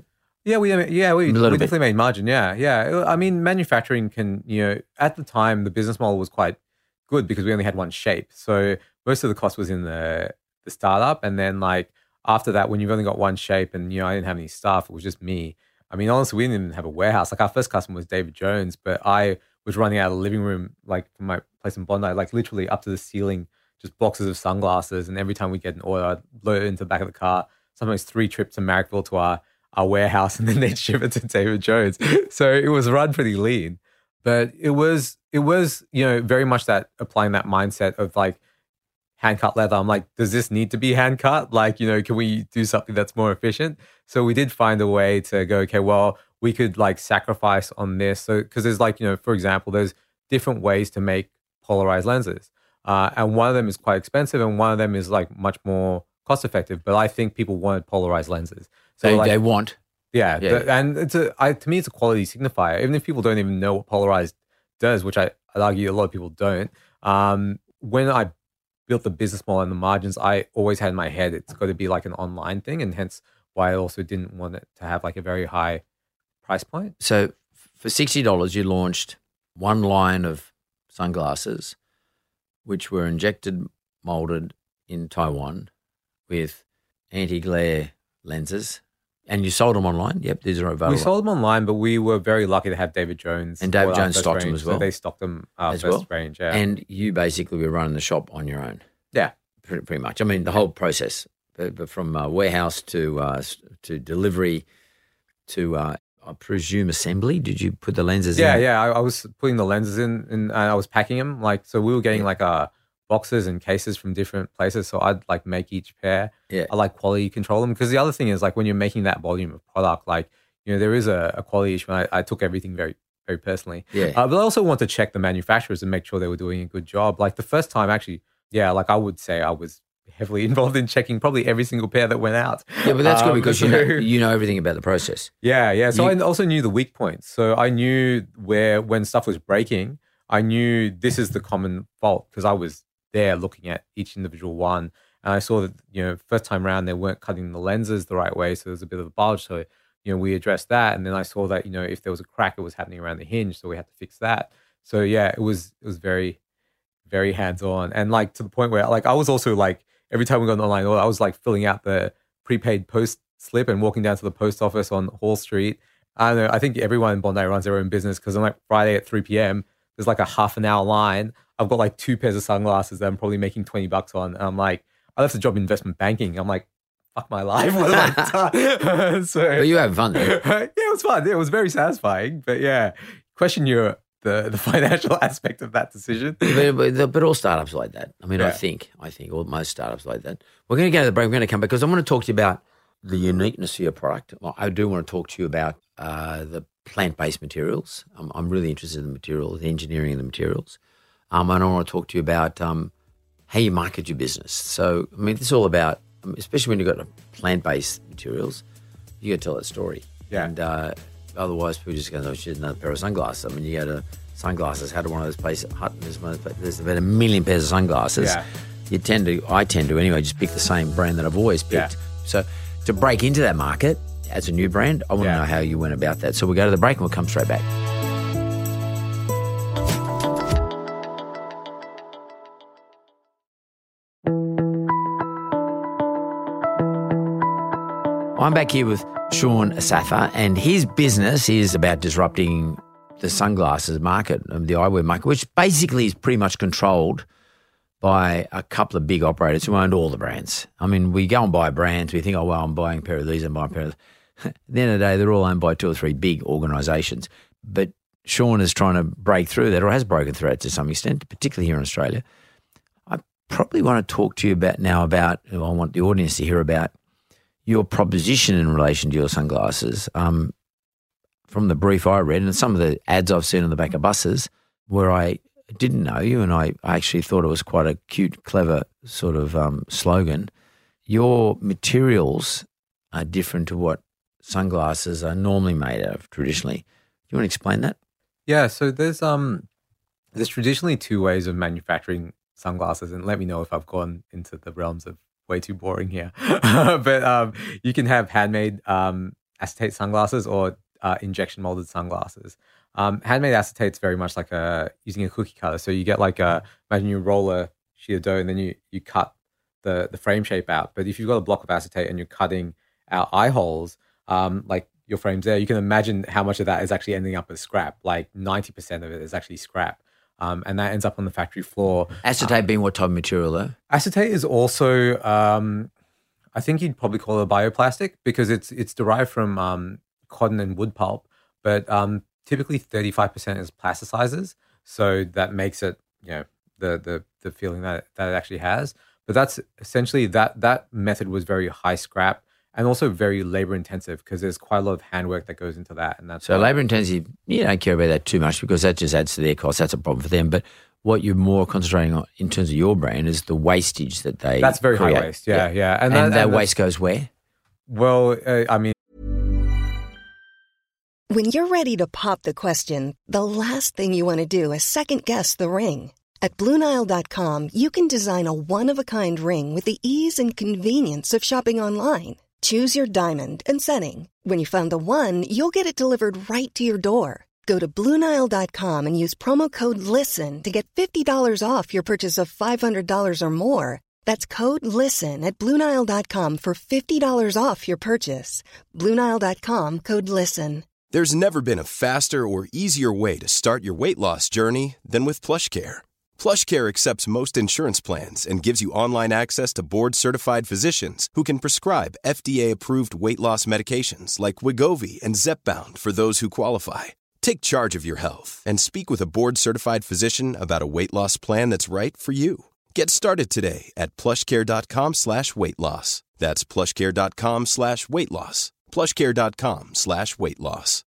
Yeah, we yeah we, A we little bit. definitely made margin. Yeah, yeah. I mean, manufacturing can, you know, at the time the business model was quite good because we only had one shape. So most of the cost was in the the startup, and then like after that, when you've only got one shape, and you know I didn't have any staff, it was just me. I mean, honestly, we didn't even have a warehouse. Like our first customer was David Jones, but I was running out of the living room, like from my place in Bondi, like literally up to the ceiling, just boxes of sunglasses. And every time we get an order, I'd load it into the back of the car. Sometimes three trips to Marrickville to our our warehouse, and then they'd ship it to David Jones. So it was run pretty lean, but it was, it was, you know, very much that applying that mindset of like hand cut leather. I'm like, does this need to be hand cut? Like, you know, can we do something that's more efficient? So we did find a way to go, okay, well, we could like sacrifice on this. So, cause there's like, you know, for example, there's different ways to make polarized lenses. Uh, and one of them is quite expensive and one of them is like much more cost effective. But I think people wanted polarized lenses. So They, like, they want. yeah, Yeah. the- and it's a, I, to me, it's a quality signifier. Even if people don't even know what polarized does, which I, I'd argue a lot of people don't. Um, when I built the business model and the margins, I always had in my head it's got to be like an online thing, and hence why I also didn't want it to have like a very high price point. So for sixty dollars, you launched one line of sunglasses, which were injected, molded in Taiwan with anti-glare lenses. And you sold them online? Yep, these are available. We sold them online, but we were very lucky to have David Jones. And David support our Jones first stocked them range. as well? So they stocked them our As first well? range, yeah. And you basically were running the shop on your own, yeah. pretty, pretty much. I mean, the whole process, but, but from uh, warehouse to uh, s- to delivery to, uh, I presume, assembly. Did you put the lenses Yeah, in? yeah. I, I was putting the lenses in, and I was packing them. Like, so we were getting Yeah. like uh, boxes and cases from different places. So I'd like make each pair. Yeah. I like quality control them because the other thing is like when you're making that volume of product, like you know there is a, a quality issue. And I, I took everything very very personally. Yeah. Uh, but I also want to check the manufacturers and make sure they were doing a good job. Like the first time, actually, yeah, like I would say I was heavily involved in checking probably every single pair that went out. Yeah, but that's good Um, because you know so- you know everything about the process. Yeah, yeah. So You- I also knew the weak points. So I knew where when stuff was breaking, I knew this is the common fault because I was there looking at each individual one, and I saw that you know first time around they weren't cutting the lenses the right way, so there was a bit of a bulge. So you know we addressed that, and then I saw that you know if there was a crack, it was happening around the hinge, so we had to fix that. So yeah, it was it was very very hands on, and like to the point where like I was also like every time we got an online order, I was like filling out the prepaid post slip and walking down to the post office on Hall Street. I don't know. I think everyone in Bondi runs their own business because on like Friday at three p.m. there's like a half an hour line. I've got like two pairs of sunglasses that I'm probably making twenty bucks on. And I'm like, I left a job in investment banking. I'm like, fuck my life. What have I done? So But you having fun though. yeah, it was fun. It was very satisfying. But yeah, question your the the financial aspect of that decision. but, but, but all startups like that. I mean, I Yeah. think, I think, all most startups like that. We're going to go to the break. We're going to come back because I want to talk to you about the uniqueness of your product. Well, I do want to talk to you about uh, the plant-based materials. I'm, I'm really interested in the materials, the engineering of the materials. Um, and I want to talk to you about um, how you market your business. So, I mean, it's all about, especially when you've got plant-based materials, you got to tell that story. Yeah. And uh, otherwise, people just go, oh, shit, another pair of sunglasses. I mean, you go to sunglasses, how to one of those places, Hutton, there's, one- there's about a million pairs of sunglasses. Yeah. You tend to, I tend to anyway, just pick the same brand that I've always picked. Yeah. So to break into that market as a new brand, I want to Yeah. know how you went about that. So we'll go to the break and we'll come straight back. I'm back here with Sean Asatha, and his business is about disrupting the sunglasses market, the eyewear market, which basically is pretty much controlled by a couple of big operators who owned all the brands. I mean, we go and buy brands, we think, oh, well, I'm buying a pair of these, I'm buying a pair of At the end of the day, they're all owned by two or three big organisations. But Sean is trying to break through that, or has broken through it to some extent, particularly here in Australia. I probably want to talk to you about now about, I want the audience to hear about your proposition in relation to your sunglasses. Um, from the brief I read and some of the ads I've seen on the back of buses where I didn't know you and I, I actually thought it was quite a cute, clever sort of um, slogan. Your materials are different to what sunglasses are normally made out of traditionally. Do you want to explain that? Yeah, so there's um there's traditionally two ways of manufacturing sunglasses, and let me know if I've gone into the realms of way too boring here. But um, you can have handmade um, acetate sunglasses or uh, injection molded sunglasses. Um, handmade acetate's very much like a using a cookie cutter. So you get like a imagine you roll a sheet of dough and then you you cut the the frame shape out. But if you've got a block of acetate and you're cutting out eye holes, um, like your frame's there, you can imagine how much of that is actually ending up as scrap. Like ninety percent of it is actually scrap. Um, and that ends up on the factory floor. Acetate um, being what type of material though? Acetate is also, um, I think you'd probably call it a bioplastic because it's it's derived from um, cotton and wood pulp, but um, typically thirty-five percent is plasticizers. So that makes it, you know, the the the feeling that, that it actually has. But that's essentially, that that method was very high scrap and also very labor intensive because there's quite a lot of handwork that goes into that. And that's so why, labor intensive, you don't care about that too much because that just adds to their cost. That's a problem for them. But what you're more concentrating on in terms of your brand is the wastage that they That's very create. high waste, yeah, yeah. yeah. And, And, and that, that and waste goes where? Well, uh, I mean, When you're ready to pop the question, the last thing you want to do is second-guess the ring. At Blue Nile dot com, you can design a one-of-a-kind ring with the ease and convenience of shopping online. Choose your diamond and setting. When you find the one, you'll get it delivered right to your door. Go to Blue Nile dot com and use promo code LISTEN to get fifty dollars off your purchase of five hundred dollars or more. That's code LISTEN at Blue Nile dot com for fifty dollars off your purchase. Blue Nile dot com, code LISTEN. There's never been a faster or easier way to start your weight loss journey than with PlushCare. PlushCare accepts most insurance plans and gives you online access to board-certified physicians who can prescribe F D A-approved weight loss medications like Wegovy and Zepbound for those who qualify. Take charge of your health and speak with a board-certified physician about a weight loss plan that's right for you. Get started today at plushcare.com slash weight loss. That's plushcare.com slash weight loss. plushcare.com slash weight loss.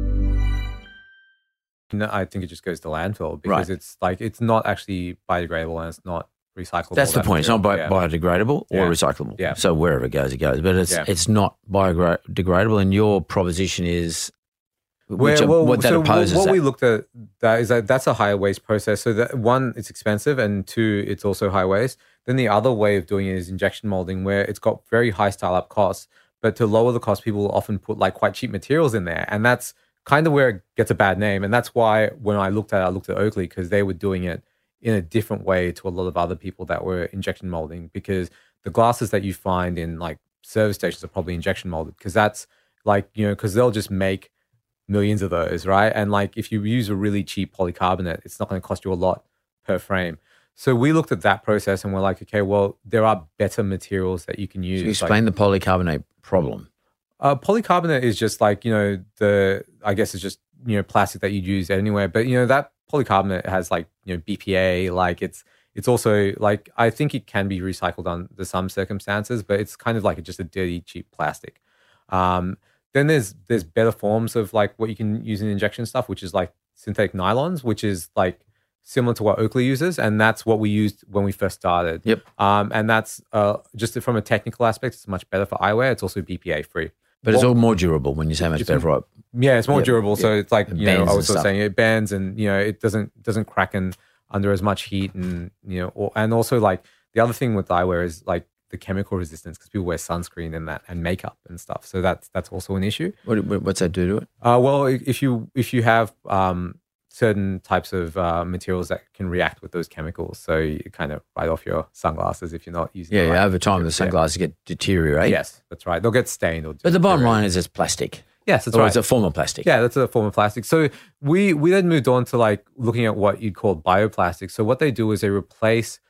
no, I think it just goes to landfill Right. because it's like, it's not actually biodegradable and it's not recyclable. That's the that point. It's not bi- material. Yeah. biodegradable or Yeah. recyclable. Yeah. So wherever it goes, it goes. But it's Yeah. it's not biodegradable. And your proposition is which, Where- well, what that so opposes what that. we looked at that is that that's a higher waste process. So that one, it's expensive, and two, it's also high waste. Then the other way of doing it is injection molding, where it's got very high startup costs, but to lower the cost, people will often put like quite cheap materials in there, and that's kind of where it gets a bad name. And that's why when I looked at it, I looked at Oakley because they were doing it in a different way to a lot of other people that were injection molding, because the glasses that you find in like service stations are probably injection molded because that's like, you know, because they'll just make millions of those, right? And like if you use a really cheap polycarbonate, it's not going to cost you a lot per frame. So we looked at that process and we're like, okay, well, there are better materials that you can use. So you explain like, the polycarbonate problem. uh, polycarbonate is just like, you know, the, I guess it's just, you know, plastic that you'd use anywhere. But, you know, that polycarbonate has like, you know, B P A, like it's, it's also like, I think it can be recycled under some circumstances, but it's kind of like just a dirty, cheap plastic. Um, then there's, there's better forms of like what you can use in injection stuff, which is like synthetic nylons, which is like similar to what Oakley uses. And that's what we used when we first started. Yep. Um, and that's uh, just from a technical aspect, it's much better for eyewear. It's also B P A free. But it's Well, all more durable when you say much it's better for it. Yeah, it's more Yeah, durable. So yeah. it's like, It you know, bends I and was sort of stuff. saying it bends and, you know, it doesn't doesn't crack in under as much heat. And, you know, or, and also like the other thing with eyewear is like the chemical resistance because people wear sunscreen and that and makeup and stuff. So that's that's also an issue. What, what- what's that do to it? Uh, well, if you if you have um, certain types of uh, materials that can react with those chemicals, so you kind of write off your sunglasses if you're not using. Yeah, the yeah, right over time the materials. Yeah. sunglasses get deteriorate. Yes, that's right. They'll get stained. Or But the bottom deteriorate. line is it's plastic. yes, that's or right. it's a form of plastic. Yeah, that's a form of plastic. So we we then moved on to like looking at what you'd call bioplastic. So what they do is they replace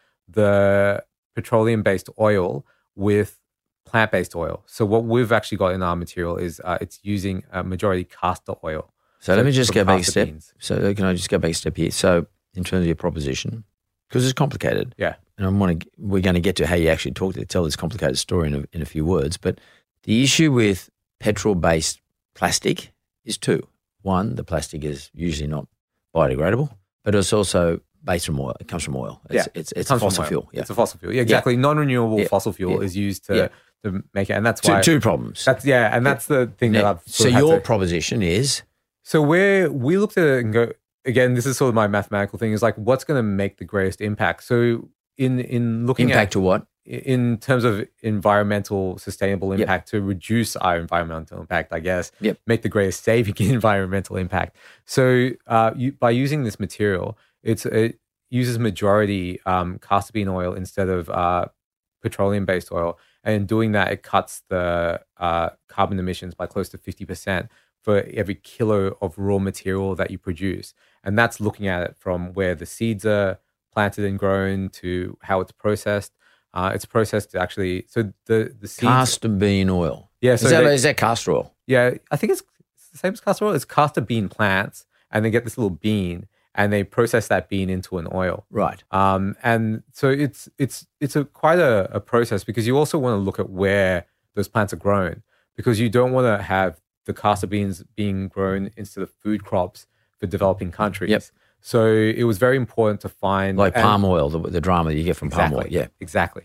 the petroleum-based oil with plant-based oil. So what we've actually got in our material is uh, it's using a majority castor oil. So, let me just from go back a castor step. beans. So can I just go back a step here? So in terms of your proposition, because it's complicated, Yeah. and I want to, we're going to get to how you actually talk to tell this complicated story in a, in a few words. But the issue with petrol-based plastic is two. One, the plastic is usually not biodegradable, but it's also based from oil. It comes from oil. It's, Yeah, it's, it it's comes from fossil oil. fuel. Yeah. It's a fossil fuel. Yeah, exactly. Non-renewable Yeah. fossil fuel Yeah. is used to, Yeah. to make it. And that's two, why. two problems. That's, yeah, and that's the thing that Now, I've. so sort of had your to- proposition is So where we looked at it and go, again, this is sort of my mathematical thing, is like what's going to make the greatest impact. So in in looking impact at to what? in terms of environmental sustainable Yep. impact, to reduce our environmental impact, I guess, Yep. make the greatest saving in environmental impact. So uh, you, by using this material, it's it uses majority um, castor bean oil instead of uh, petroleum-based oil. And in doing that, it cuts the uh, carbon emissions by close to fifty percent for every kilo of raw material that you produce. And that's looking at it from where the seeds are planted and grown to how it's processed. Uh, it's processed to actually, so the, the seeds. Castor bean oil. Yeah, so is, that, they- is that castor oil? Yeah, I think it's the same as castor oil. It's castor bean plants, and they get this little bean, and they process that bean into an oil. Right. Um, and so it's it's it's a quite a, a process, because you also want to look at where those plants are grown, because you don't want to have the castor beans being grown instead of food crops for developing countries. Yep. So it was very important to find Like and- palm oil, the, the drama that you get from exactly, palm oil. Yeah. exactly.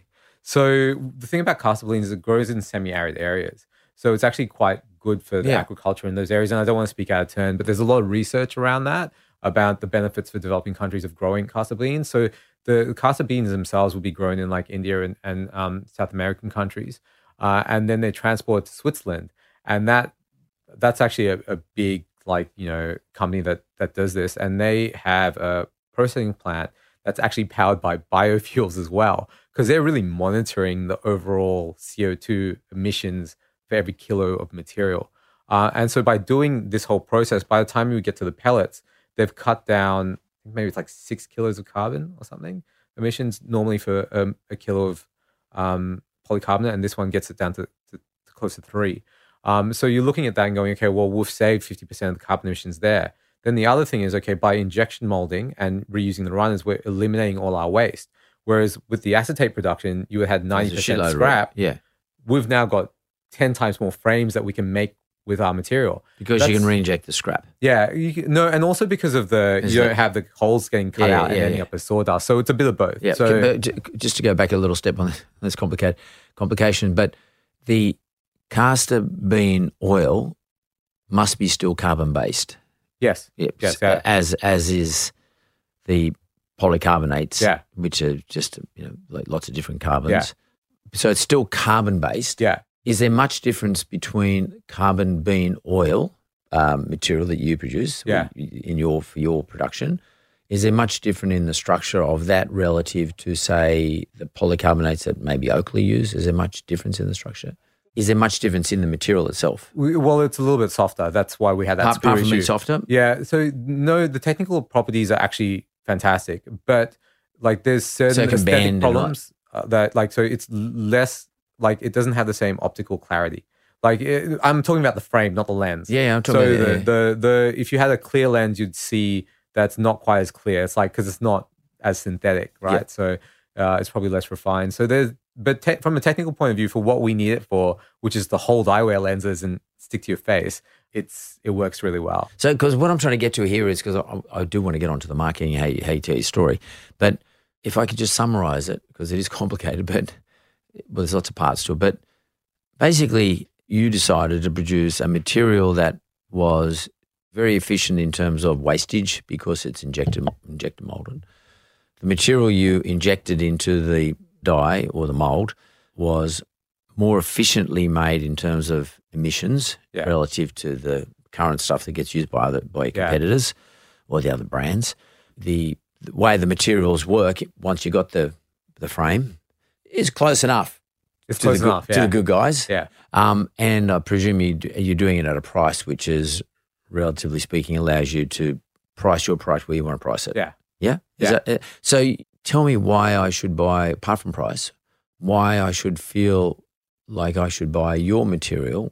So the thing about castor beans is it grows in semi-arid areas. So it's actually quite good for the Yeah. agriculture in those areas. And I don't want to speak out of turn, but there's a lot of research around that, about the benefits for developing countries of growing castor beans. So the castor beans themselves will be grown in like India and, and um, South American countries. Uh, and then they transport to Switzerland. And that that's actually a, a big, like, you know, company that that does this. And they have a processing plant that's actually powered by biofuels as well, because they're really monitoring the overall C O two emissions for every kilo of material. Uh, and so by doing this whole process, by the time you get to the pellets, they've cut down maybe it's like six kilos of carbon or something emissions normally for um, a kilo of um, polycarbonate, and this one gets it down to, to, to close to three. Um, so you're looking at that and going, okay, well, we've saved fifty percent of the carbon emissions there. Then the other thing is, okay, by injection molding and reusing the runners, we're eliminating all our waste. Whereas with the acetate production, you had ninety There's a percent shitload of it. scrap. Yeah. We've now got ten times more frames that we can make with our material. Because you That's- can re-inject the scrap. Yeah, you can, no, and also because of the Is you don't that- have the holes getting cut Yeah, out and yeah, ending yeah. up as sawdust. So it's a bit of both. Yeah, So but j- just to go back a little step on this complicated complication, but the castor bean oil must be still carbon based. yes, Yep. yes, yeah. as as is the polycarbonates, Yeah. which are just you know like lots of different carbons. Yeah. So it's still carbon based. yeah. Is there much difference between carbon bean oil um, material that you produce Yeah. in your for your production? Is there much different in the structure of that relative to, say, the polycarbonates that maybe Oakley use? Is there much difference in the structure? Is there much difference in the material itself? We, well, it's a little bit softer. That's why we had that Apart, screw apart from issue. being softer? Yeah. So no, the technical properties are actually fantastic, but like there's certain So it can aesthetic bend and all problems uh, that like so it's less like it doesn't have the same optical clarity. Like it, I'm talking about the frame, not the lens. Yeah, yeah, I'm talking so about the, yeah. the the if you had a clear lens, you'd see that's not quite as clear. It's like because it's not as synthetic, right? Yeah. So uh, it's probably less refined. So there's but te- from a technical point of view, for what we need it for, which is to hold eyewear lenses and stick to your face, it's it works really well. So, because what I'm trying to get to here is because I, I do want to get onto the marketing, how you, how you tell your story. But if I could just summarize it, because it is complicated, but well, there's lots of parts to it. But basically, you decided to produce a material that was very efficient in terms of wastage because it's injected, injected molded. The material you injected into the dye or the mold was more efficiently made in terms of emissions Yeah. relative to the current stuff that gets used by other by your Yeah. competitors or the other brands. The, the way the materials work once you got the the frame is close enough. It's to close the good, enough. to Yeah. the good guys. Yeah. Um, and I presume you, d- you're doing it at a price which is, relatively speaking, allows you to price your price where you want to price it. Yeah. Yeah? Is Yeah. That, uh, so tell me why I should buy, apart from price, why I should feel like I should buy your material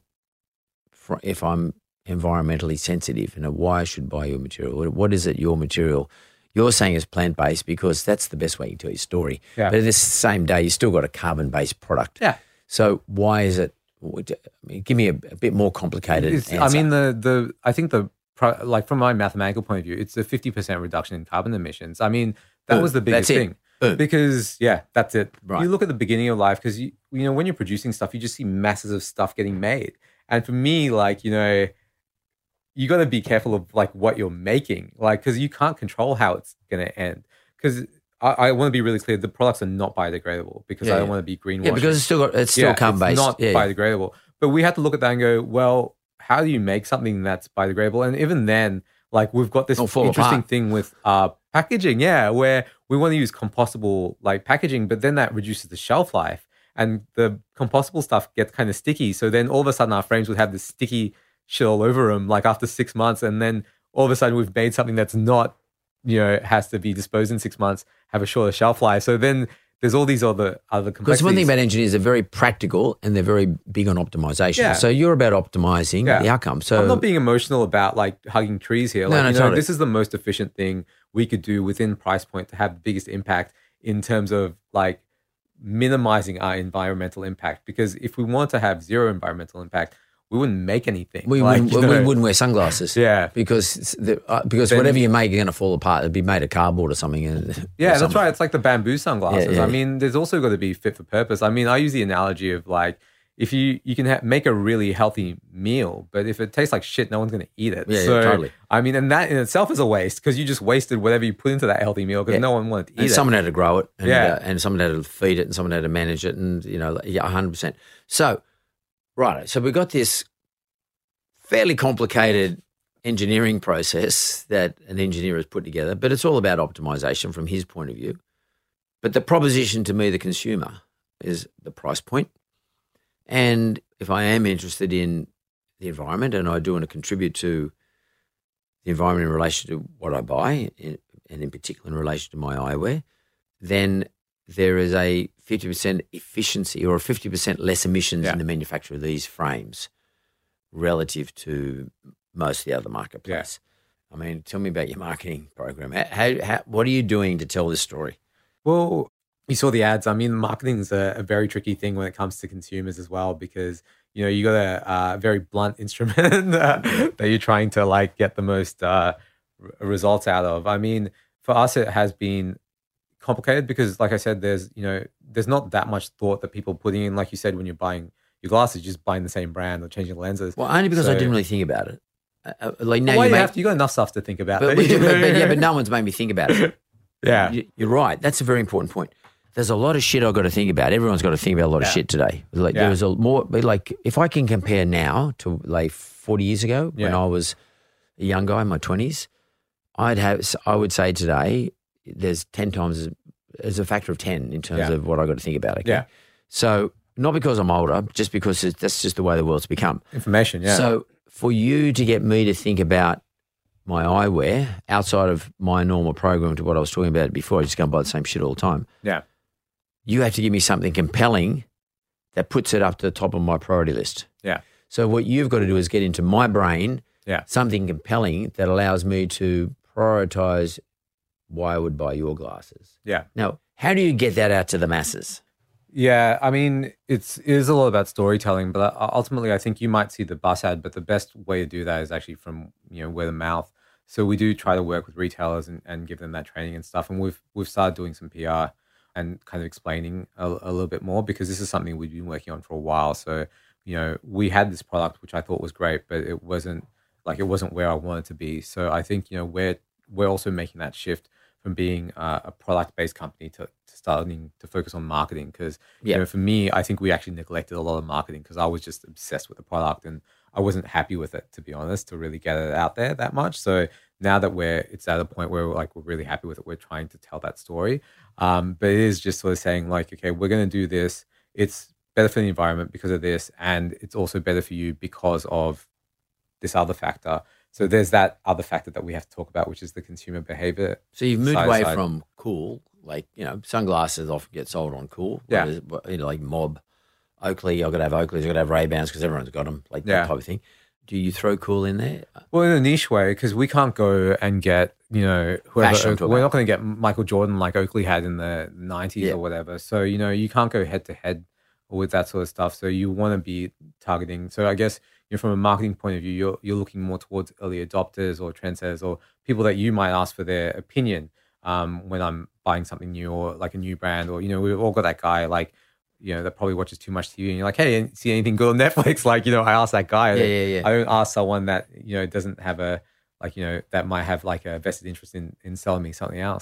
for, if I'm environmentally sensitive, and why I should buy your material. What, what is it, your material? You're saying it's plant-based because that's the best way you can tell your story. Yeah. But at this same day, you still got a carbon-based product. Yeah. So why is it? I mean, give me a, a bit more complicated It's- answer. I mean, the the I think the pro- like from my mathematical point of view, it's a fifty percent reduction in carbon emissions. I mean, that Boom. was the biggest That's it. thing Boom. because yeah, that's it. Right. You look at the beginning of life because you you know when you're producing stuff, you just see masses of stuff getting made, and for me, like you know, you got to be careful of like what you're making, like because you can't control how it's going to end. Because I, I want to be really clear. The products are not biodegradable because Yeah, I don't yeah. want to be greenwashing. Yeah, because it's still got, it's still Yeah, cum based. It's not yeah. biodegradable. But we had to look at that and go, well, how do you make something that's biodegradable? And even then, like we've got this It'll fall interesting apart. thing with uh, packaging, yeah, where we want to use compostable like packaging, but then that reduces the shelf life and the compostable stuff gets kind of sticky. So then all of a sudden our frames would have this sticky shit all over them, like after six months. And then all of a sudden we've made something that's not, you know, has to be disposed in six months, have a shorter shelf life. So then there's all these other other complexities. Because one thing about engineers, they're very practical and they're very big on optimization. Yeah. So you're about optimizing Yeah. the outcome. So I'm not being emotional about like hugging trees here. No, Like, no, you know, totally. this is the most efficient thing we could do within price point to have the biggest impact in terms of like minimizing our environmental impact. Because if we want to have zero environmental impact, we wouldn't make anything. we, Like, wouldn't, you we know, wouldn't wear sunglasses. Yeah. Because it's the, uh, because Then- whatever you make, you're going to fall apart. It'd be made of cardboard or something. And, or Yeah, that's something. right. It's like the bamboo sunglasses. Yeah, yeah. I mean, there's also got to be fit for purpose. I mean, I use the analogy of like, if you you can ha- make a really healthy meal, but if it tastes like shit, no one's going to eat it. Yeah, yeah, so, totally. I mean, and that in itself is a waste because you just wasted whatever you put into that healthy meal because Yeah. no one wanted to eat And it. someone had to grow it, and, Yeah. uh, and someone had to feed it, and someone had to manage it, and you know, yeah, one hundred percent. So, right, so we've got this fairly complicated engineering process that an engineer has put together, but it's all about optimization from his point of view. But the proposition to me, the consumer, is the price point. And if I am interested in the environment and I do want to contribute to the environment in relation to what I buy, in- and in particular in relation to my eyewear, then there is a fifty percent efficiency or a fifty percent less emissions Yeah. in the manufacture of these frames relative to most of the other marketplace. I mean, tell me about your marketing program. How, how, how, what are you doing to tell this story? Well, you saw the ads. I mean, marketing is a, a very tricky thing when it comes to consumers as well because, you know, you got a uh, very blunt instrument uh, that you're trying to like get the most uh, r- results out of. I mean, for us, it has been complicated because, like I said, there's, you know, there's not that much thought that people putting in, like you said, when you're buying your glasses, you're just buying the same brand or changing the lenses. Well, only because I So- didn't really think about it. Uh, uh, like now Why you you make, have to, you got enough stuff to think about. but, that, you but, but, know? but yeah, but no one's made me think about it. yeah. You- You're right. That's a very important point. There's a lot of shit I've got to think about. Everyone's got to think about a lot of Yeah. shit today. Like Yeah. there was a more but like if I can compare now to like forty years ago when Yeah. I was a young guy in my twenties, I'd have I would say today there's ten times as, as a factor of ten in terms Yeah. of what I got to think about. Okay? Yeah. So not because I'm older, just because it's, that's just the way the world's become. Information, yeah. So for you to get me to think about my eyewear outside of my normal program to what I was talking about before, I just go and buy the same shit all the time. yeah. You have to give me something compelling that puts it up to the top of my priority list. Yeah. So what you've got to do is get into my brain Yeah. something compelling that allows me to prioritize why I would buy your glasses. Yeah. Now, how do you get that out to the masses? Yeah, I mean, it's it is a lot about storytelling, but uh, ultimately, I think you might see the bus ad, but the best way to do that is actually from you know word of mouth. So we do try to work with retailers and, and give them that training and stuff, and we've we've started doing some P R and kind of explaining a, a little bit more because this is something we've been working on for a while. So you know, we had this product which I thought was great, but it wasn't like it wasn't where I wanted to be. So I think you know we're we're also making that shift from being uh, a product-based company to, to starting to focus on marketing because Yeah. you know for me I think we actually neglected a lot of marketing because I was just obsessed with the product and I wasn't happy with it, to be honest, to really get it out there that much. So now that we're it's at a point where we're like we're really happy with it, we're trying to tell that story. Um, but it is just sort of saying like, okay, we're going to do this. It's better for the environment because of this, and it's also better for you because of this other factor. So there's that other factor that we have to talk about, which is the consumer behavior. So you've moved Side, away side. from cool, like, you know, sunglasses often get sold on cool. Yeah. Whereas, you know, like Mob, Oakley, I've got to have Oakleys, I've got to have Ray-Bans because everyone's got them, like Yeah. that type of thing. Do you throw cool in there? Well, in a niche way, because we can't go and get, you know, whoever, Fashion, Oak- talk we're about. not going to get Michael Jordan like Oakley had in the nineties Yeah. or whatever. So, you know, you can't go head to head with that sort of stuff. So you want to be targeting. So I guess, you know, from a marketing point of view, you're, you're looking more towards early adopters or trendsetters or people that you might ask for their opinion um, when I'm buying something new or like a new brand or, you know, we've all got that guy like, you know, that probably watches too much T V and you're like, hey, see anything good on Netflix? Like, you know, I asked that guy. Yeah, yeah, yeah. I don't ask someone that, you know, doesn't have a, like, you know, that might have like a vested interest in, in selling me something else.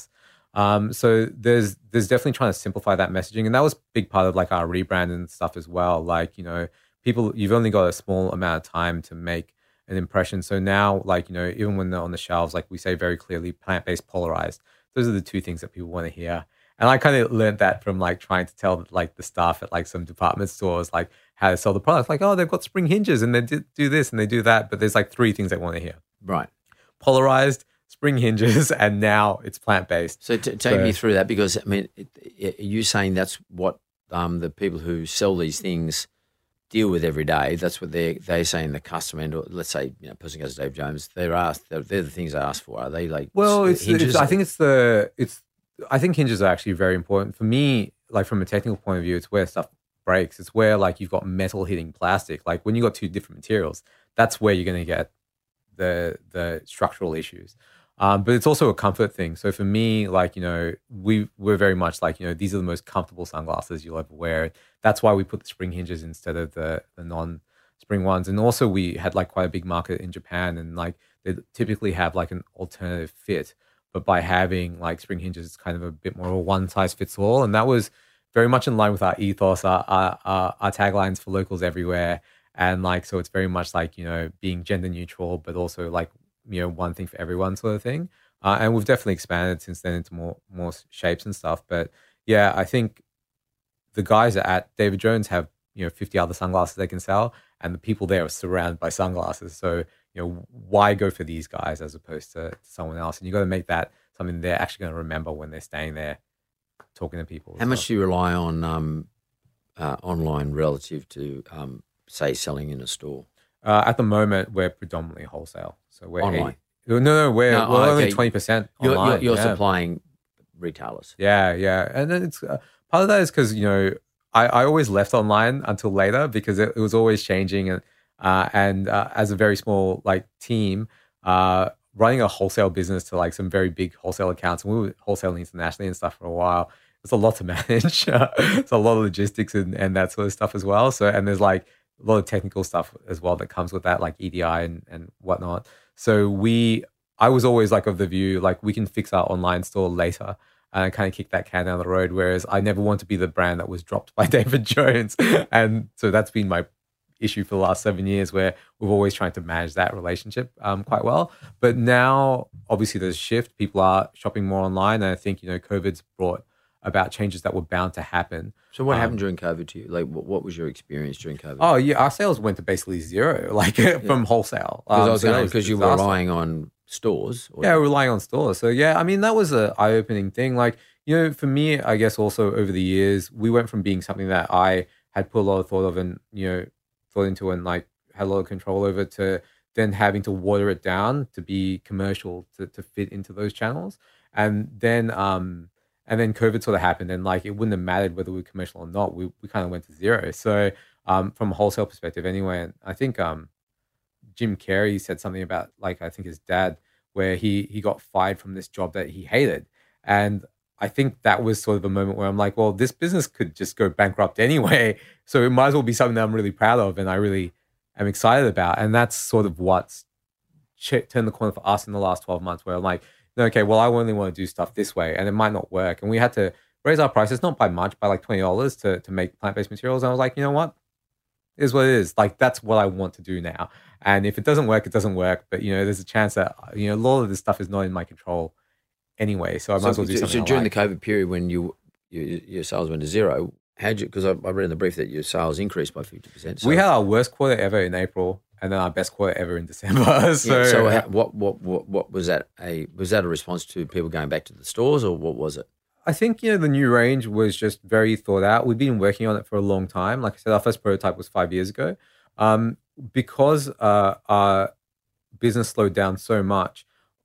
Um, so there's there's definitely trying to simplify that messaging, and that was a big part of like our rebrand and stuff as well. Like, you know, people, you've only got a small amount of time to make an impression. So now, like, you know, even when they're on the shelves, like we say very clearly, plant-based, polarized. Those are the two things that people want to hear. And I kind of learned that from like trying to tell like the staff at like some department stores like how to sell the product. Like, oh, they've got spring hinges and they do, do this and they do that, but there's like three things they want to hear. Right. Polarized, spring hinges, and now it's plant-based. So t- take so, me through that, because I mean, it, it, are you saying that's what um, the people who sell these things deal with every day? That's what they're they saying the customer, and let's say, you know, person goes to Dave Jones, they're asked, they're, they're the things they ask for. Are they like well, it's, it's I think it's the it's I think hinges are actually very important for me. Like from a technical point of view, it's where stuff breaks. It's where like you've got metal hitting plastic. Like when you got two different materials, that's where you're going to get the the structural issues. Um, but it's also a comfort thing. So for me, like, you know, we we're very much like, you know, these are the most comfortable sunglasses you'll ever wear. That's why we put the spring hinges instead of the the non-spring ones. And also we had like quite a big market in Japan, and like they typically have like an alternative fit. But by having like spring hinges, it's kind of a bit more of a one size fits all. And that was very much in line with our ethos, our, our, our, our taglines for locals everywhere. And like, so it's very much like, you know, being gender neutral, but also like, you know, one thing for everyone sort of thing. Uh, and we've definitely expanded since then into more, more shapes and stuff. But yeah, I think the guys at David Jones have, you know, fifty other sunglasses they can sell, and the people there are surrounded by sunglasses. So, you know, why go for these guys as opposed to someone else? And you got to make that something they're actually going to remember when they're staying there talking to people. How much do you rely on um, uh, online relative to, um, say, selling in a store? Uh, at the moment, we're predominantly wholesale. So we're online. eighty, no, no, we're, no, we're okay. only twenty percent online. You're, you're, you're yeah. supplying retailers. Yeah, yeah. And then it's uh, part of that is because, you know, I, I always left online until later because it, it was always changing. And uh, and uh, as a very small like team, uh, running a wholesale business to like some very big wholesale accounts, and we were wholesaling internationally and stuff for a while. It's a lot to manage. It's a lot of logistics and, and that sort of stuff as well. So, and there's like a lot of technical stuff as well that comes with that, like E D I and, and whatnot. So we, I was always like of the view, like we can fix our online store later and kind of kick that can down the road. Whereas I never want to be the brand that was dropped by David Jones. And so that's been my issue for the last seven years where we've always tried to manage that relationship um, quite well. But now obviously there's a shift. People are shopping more online. And I think, you know, COVID's brought about changes that were bound to happen. So what um, happened during COVID to you? Like, what, what was your experience during COVID? Oh, yeah, our sales went to basically zero, like yeah. from wholesale. Because um, so you were relying on stores. Or... Yeah, relying on stores. So yeah, I mean, that was an eye-opening thing. Like, you know, for me, I guess also over the years, we went from being something that I had put a lot of thought of and, you know, thought into and like had a lot of control over to then having to water it down to be commercial to, to fit into those channels. And then, um, And then COVID sort of happened, and like it wouldn't have mattered whether we were commercial or not. We we kind of went to zero. So um, from a wholesale perspective, anyway, and I think um, Jim Carrey said something about like I think his dad, where he he got fired from this job that he hated, and I think that was sort of a moment where I'm like, well, this business could just go bankrupt anyway, so it might as well be something that I'm really proud of and I really am excited about, and that's sort of what's ch- turned the corner for us in the last twelve months, where I'm like, okay, well, I only want to do stuff this way, and it might not work. And we had to raise our prices, not by much, by like twenty dollars to, to make plant-based materials. And I was like, you know what? It is what it is. Like, that's what I want to do now. And if it doesn't work, it doesn't work. But, you know, there's a chance that, you know, a lot of this stuff is not in my control anyway. So I might so, as well do something So during like. the COVID period when you, you your sales went to zero, how'd you, because I, I read in the brief that your sales increased by fifty percent. So. We had our worst quarter ever in April. And then our best quarter ever in December. so, yeah, so how, what, what, what, what was that? A was that a response to people going back to the stores, or what was it? I think, you know, the new range was just very thought out. We've been working on it for a long time. Like I said, our first prototype was five years ago. Um, because uh, our business slowed down so much,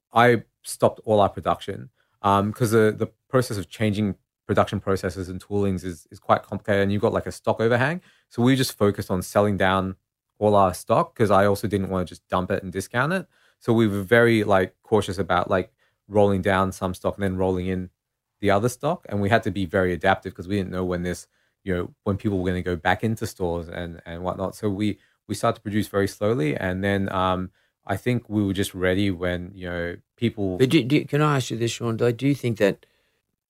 I stopped all our production because um, the the process of changing production processes and toolings is is quite complicated, and you've got like a stock overhang. So we just focused on selling down all our stock because I also didn't want to just dump it and discount it. So we were very like cautious about like rolling down some stock and then rolling in the other stock. And we had to be very adaptive because we didn't know when this, you know, when people were going to go back into stores and, and whatnot. So we, we started to produce very slowly. And then um, I think we were just ready when, you know, people... But do, do, can I ask you this, Sean? Do, do you think that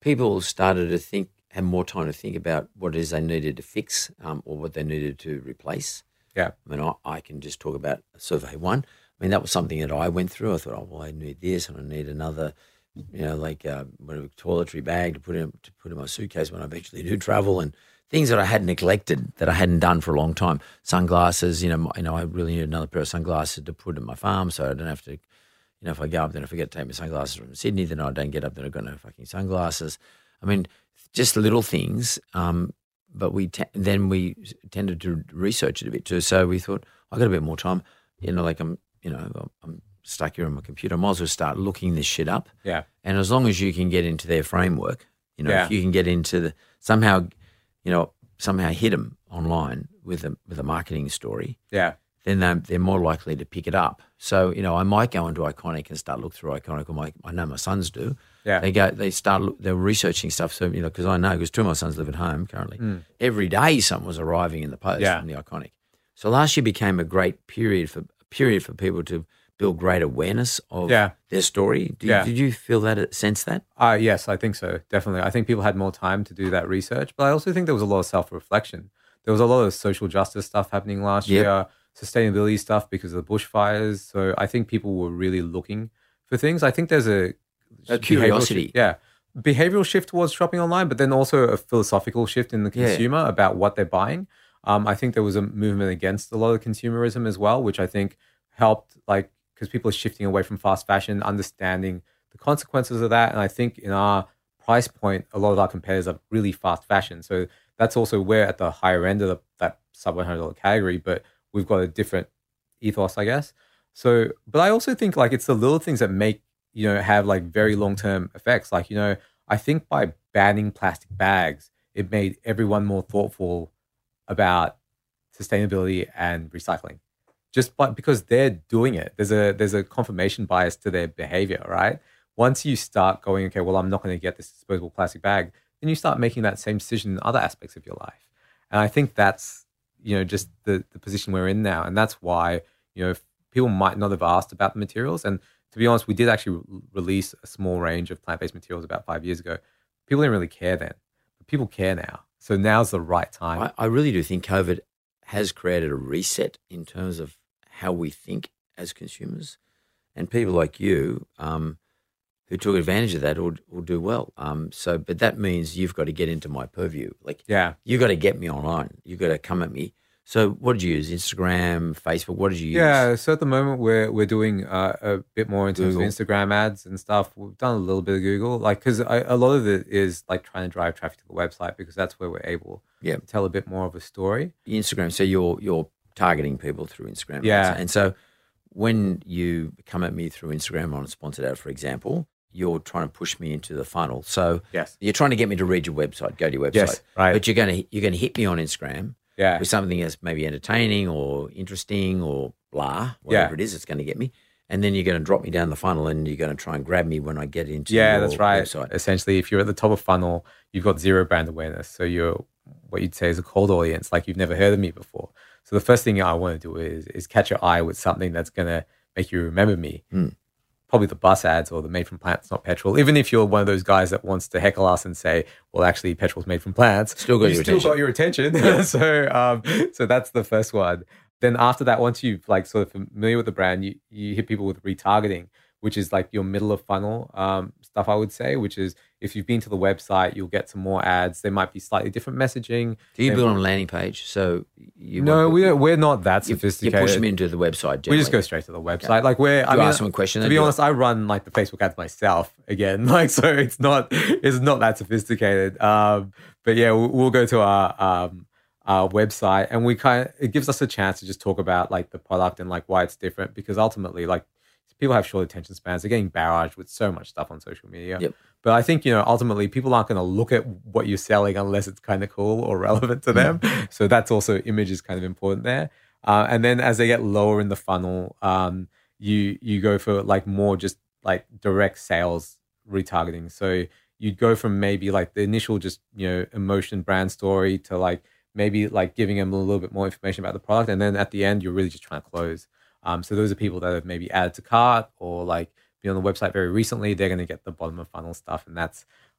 people started to think, had more time to think about what it is they needed to fix um, or what they needed to replace. Yeah. I mean, I, I can just talk about survey one. I mean, that was something that I went through. I thought, oh, well, I need this and I need another, you know, like uh, whatever, toiletry bag to put in to put in my suitcase when I eventually do travel, and things that I had neglected that I hadn't done for a long time. Sunglasses, you know, you know, I really need another pair of sunglasses to put in my farm, so I don't have to, you know, if I go up then I forget to take my sunglasses from Sydney, then I don't get up then I've got no fucking sunglasses. I mean, just little things. Um, but we te- then we tended to research it a bit too. So we thought, I got a bit more time. You know, like I'm, you know, I'm stuck here on my computer. I might as well start looking this shit up. Yeah. And as long as you can get into their framework, you know, Yeah. if you can get into the somehow, you know, somehow hit them online with a with a marketing story, Yeah. then they're, they're more likely to pick it up. So, you know, I might go into Iconic and start look through Iconic, or my, I know my sons do. Yeah. They go, they start, look, they're researching stuff. So, you know, because I know, because two of my sons live at home currently. Every day something was arriving in the post Yeah. from the Iconic. So last year became a great period for period for people to build great awareness of Yeah. their story. Did, Yeah. did you feel that, sense that? Uh, yes, I think so, definitely. I think people had more time to do that research, but I also think there was a lot of self-reflection. There was a lot of social justice stuff happening last Yep. year, sustainability stuff because of the bushfires. So I think people were really looking for things. I think there's a, A behavioral curiosity. shift- yeah. Behavioral shift towards shopping online, but then also a philosophical shift in the Yeah. consumer about what they're buying. Um, I think there was a movement against a lot of consumerism as well, which I think helped, like, because people are shifting away from fast fashion, understanding the consequences of that. And I think in our price point, a lot of our competitors are really fast fashion. So that's also we're at the higher end of the, that sub one hundred dollars category, but we've got a different ethos, I guess. So, but I also think like it's the little things that make, you know, have like very long-term effects. Like, you know, I think by banning plastic bags, it made everyone more thoughtful about sustainability and recycling. Just by, because they're doing it, there's a there's a confirmation bias to their behavior, right? Once you start going, okay, well, I'm not going to get this disposable plastic bag, then you start making that same decision in other aspects of your life. And I think that's, you know, just the, the position we're in now. And that's why, you know, people might not have asked about the materials. And to be honest, we did actually re- release a small range of plant-based materials about five years ago. People didn't really care then, but people care now. So now's the right time. I, I really do think COVID has created a reset in terms of how we think as consumers, and people like you um, who took advantage of that will, will do well. Um, so, but that means you've got to get into my purview. Like, Yeah. you got to get me online. You got to come at me. So, what did you use? Instagram, Facebook? What did you use? Yeah, so at the moment we're we're doing uh, a bit more in terms Google. of Instagram ads and stuff. We've done a little bit of Google, like because a lot of it is like trying to drive traffic to the website because that's where we're able Yeah. to tell a bit more of a story. Instagram. So you're you're targeting people through Instagram. Yeah. And so when you come at me through Instagram on a sponsored ad, for example, you're trying to push me into the funnel. So Yes. you're trying to get me to read your website, go to your website. Yes, right. But you're going to you're going to hit me on Instagram Yeah, with something that's maybe entertaining or interesting or blah, whatever Yeah. it is, it's going to get me. And then you're going to drop me down the funnel and you're going to try and grab me when I get into yeah, your that's right. website. Essentially, if you're at the top of funnel, you've got zero brand awareness, so you're what you'd say is a cold audience, like you've never heard of me before. So the first thing I want to do is is catch your eye with something that's going to make you remember me. Mm. Probably the bus ads or the made from plants, not petrol. Even if you're one of those guys that wants to heckle us and say, well, actually, petrol's made from plants. Still got you your still attention. got your attention. so, um, so that's the first one. Then after that, once you've like sort of familiar with the brand, you, you hit people with retargeting, which is like your middle of funnel um, stuff, I would say, which is if you've been to the website, you'll get some more ads. There might be slightly different messaging. Do you Then- build on a landing page? So you No, won't- we're, we're not that you, you sophisticated. push them into the website. We just generally. go straight to the website. Like we're, I You mean, ask them a question, To they be do honest, I run like the Facebook ads myself again. Like, so it's not, it's not that sophisticated. Um, but yeah, we'll, we'll go to our, um, our website and we kind of, it gives us a chance to just talk about like the product and like why it's different because ultimately like people have short attention spans. They're getting barraged with so much stuff on social media. Yep. But I think, you know, ultimately people aren't going to look at what you're selling unless it's kind of cool or relevant to them. So that's also, image is kind of important there. Uh, and then as they get lower in the funnel, um, you you go for like more just like direct sales retargeting. So you'd go from maybe like the initial just, you know, emotion brand story to like maybe like giving them a little bit more information about the product. And then at the end, you're really just trying to close. Um, so those are people that have maybe added to cart or like been on the website very recently. They're going to get the bottom of funnel stuff. And that's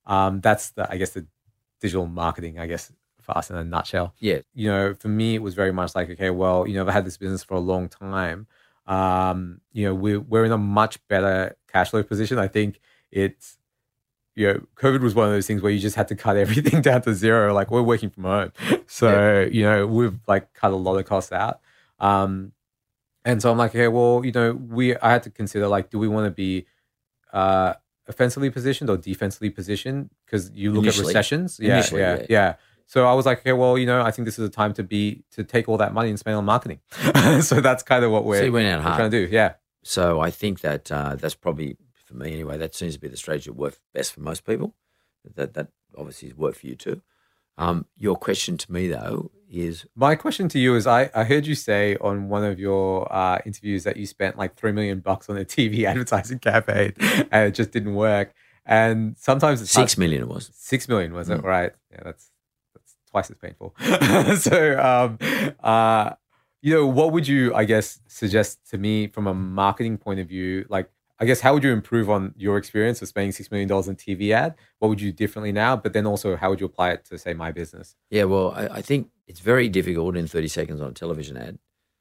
Um, that's the, I guess, the digital marketing, I guess, for us in a nutshell. Yeah. You know, for me, it was very much like, okay, well, you know, I've had this business for a long time. Um, you know, we're, we're in a much better cash flow position. I think it's, you know, COVID was one of those things where you just had to cut everything down to zero. Like, we're working from home. So, yeah. you know, we've like cut a lot of costs out. Um, and so I'm like, okay, well, you know, we, I had to consider like, do we want to be, uh, offensively positioned or defensively positioned? Because you look Initially. at recessions. Yeah, Initially, yeah, yeah. yeah. So I was like, okay, well, you know, I think this is a time to be, to take all that money and spend on marketing. So that's kind of what we're, so you went out we're hard. trying to do. Yeah. So I think that uh, that's probably, for me anyway, that seems to be the strategy that works best for most people. That that obviously has worked for you too. Um, your question to me, though, is... My question to you is, I, I heard you say on one of your uh, interviews that you spent like three million bucks on a T V advertising campaign and it just didn't work. And sometimes it's... Six hard. million it was. Six million, was Mm. it? Right. Yeah, that's that's twice as painful. So, um, uh, you know, what would you, I guess, suggest to me from a marketing point of view? Like, I guess, how would you improve on your experience of spending six million dollars on T V ad? What would you do differently now? But then also, how would you apply it to, say, my business? Yeah, well, I, I think it's very difficult in thirty seconds on a television ad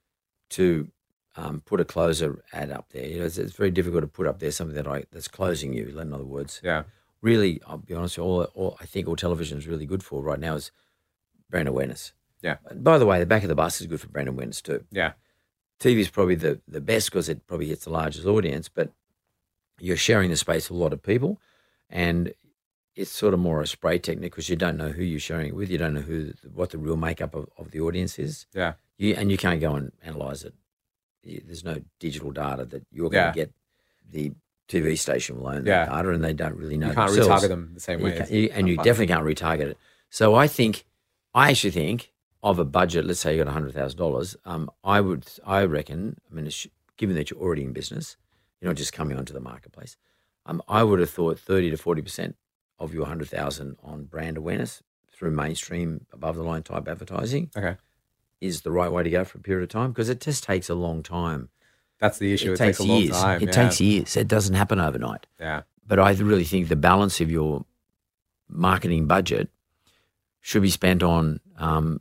to um, put a closer ad up there. You know, it's, it's very difficult to put up there something that I that's closing you. In other words, Yeah. really, I'll be honest, all, all I think all television is really good for right now is brand awareness. Yeah. And by the way, the back of the bus is good for brand awareness too. Yeah. T V is probably the, the best because it probably hits the largest audience, but you're sharing the space with a lot of people, and it's sort of more a spray technique because you don't know who you're sharing it with. You don't know who what the real makeup of, of the audience is. Yeah. You, and you can't go and analyze it. You, there's no digital data that you're going Yeah. to get. The T V station will own Yeah. that data, and they don't really know You can't themselves. retarget them the same You way. can't- as- you- and you Fine. definitely can't retarget it. So I think, I actually think of a budget, let's say you got one hundred thousand dollars, um, I would, I reckon, I mean, it's- given that you're already in business, you're not just coming onto the marketplace, um, I would have thought thirty to forty percent of your one hundred thousand on brand awareness through mainstream above the line type advertising Okay. is the right way to go for a period of time because it just takes a long time. That's the issue. It, It, takes, takes, a long years. time. It yeah. takes years. It doesn't happen overnight. Yeah. But I really think the balance of your marketing budget should be spent on, um,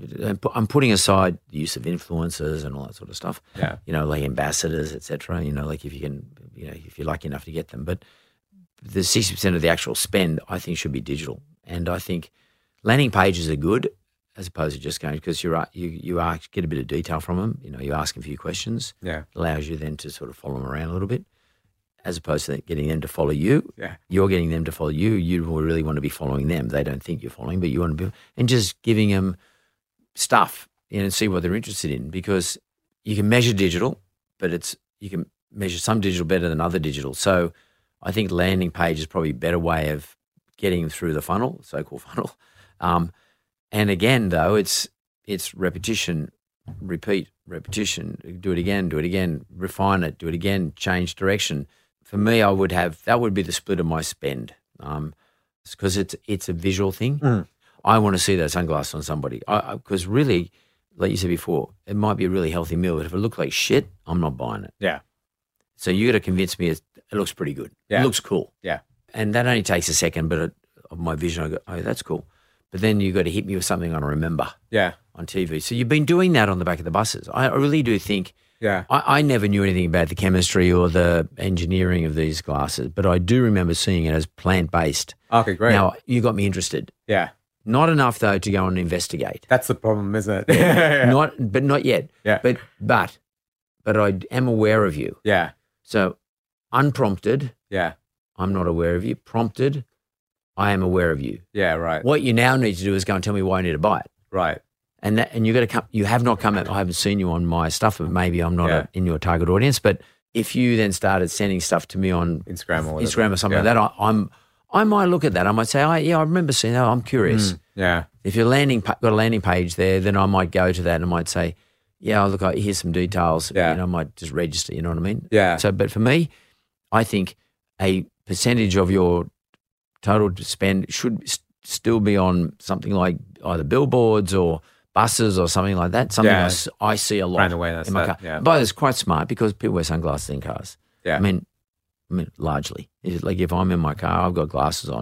I'm putting aside the use of influencers and all that sort of stuff, Yeah. you know, like ambassadors, et cetera, you know, like if you can, you know, if you're lucky enough to get them. But the sixty percent of the actual spend, I think, should be digital. And I think landing pages are good as opposed to just going, because you're, you, you are, get a bit of detail from them, you know, you ask them a few questions. Yeah. It allows you then to sort of follow them around a little bit, as opposed to getting them to follow you. Yeah. You're getting them to follow you. You really want to be following them. They don't think you're following, but you want to be, and just giving them stuff, you know, and see what they're interested in, because you can measure digital, but it's, you can measure some digital better than other digital. So I think landing page is probably a better way of getting them through the funnel, so-called funnel. Um, and again, though, it's, it's repetition, repeat, repetition, do it again, do it again, refine it, do it again, change direction. For me, I would have, that would be the split of my spend, um, because it's, it's a visual thing. Mm. I want to see those sunglasses on somebody, because really, like you said before, it might be a really healthy meal, but if it looks like shit, I'm not buying it. Yeah. So you got to convince me it, it looks pretty good. Yeah. It looks cool. Yeah. And that only takes a second, but it, of my vision, I go, oh, that's cool. But then you got to hit me with something I remember Yeah. on T V. So you've been doing that on the back of the buses. I really do think. Yeah. I, I never knew anything about the chemistry or the engineering of these glasses, but I do remember seeing it as plant-based. Okay, great. Now, you got me interested. Yeah. Not enough, though, to go and investigate. That's the problem, isn't it? yeah. Not, but not yet. Yeah. But, but, but I am aware of you. Yeah. So unprompted, Yeah. I'm not aware of you. Prompted, I am aware of you. Yeah. Right. What you now need to do is go and tell me why I need to buy it. Right. And that, and you got to come. You have not come. I haven't seen you on my stuff, but maybe I'm not Yeah. a, in your target audience. But if you then started sending stuff to me on Instagram or whatever. Instagram or something Yeah. like that, I, I'm. I might look at that. I might say, oh, yeah, I remember seeing that. I'm curious. Mm, yeah. If you're landing got a landing page there, then I might go to that and I might say, yeah, look, I here's some details. Yeah. You know, I might just register. You know what I mean? Yeah. So, but for me, I think a percentage of your total spend should s- still be on something like either billboards or buses or something like that. Something Yeah. I, s- I see a lot Brand awareness, in my that- car. yeah. But it's quite smart because people wear sunglasses in cars. Yeah. I mean, I mean, largely. It's like if I'm in my car, I've got glasses on,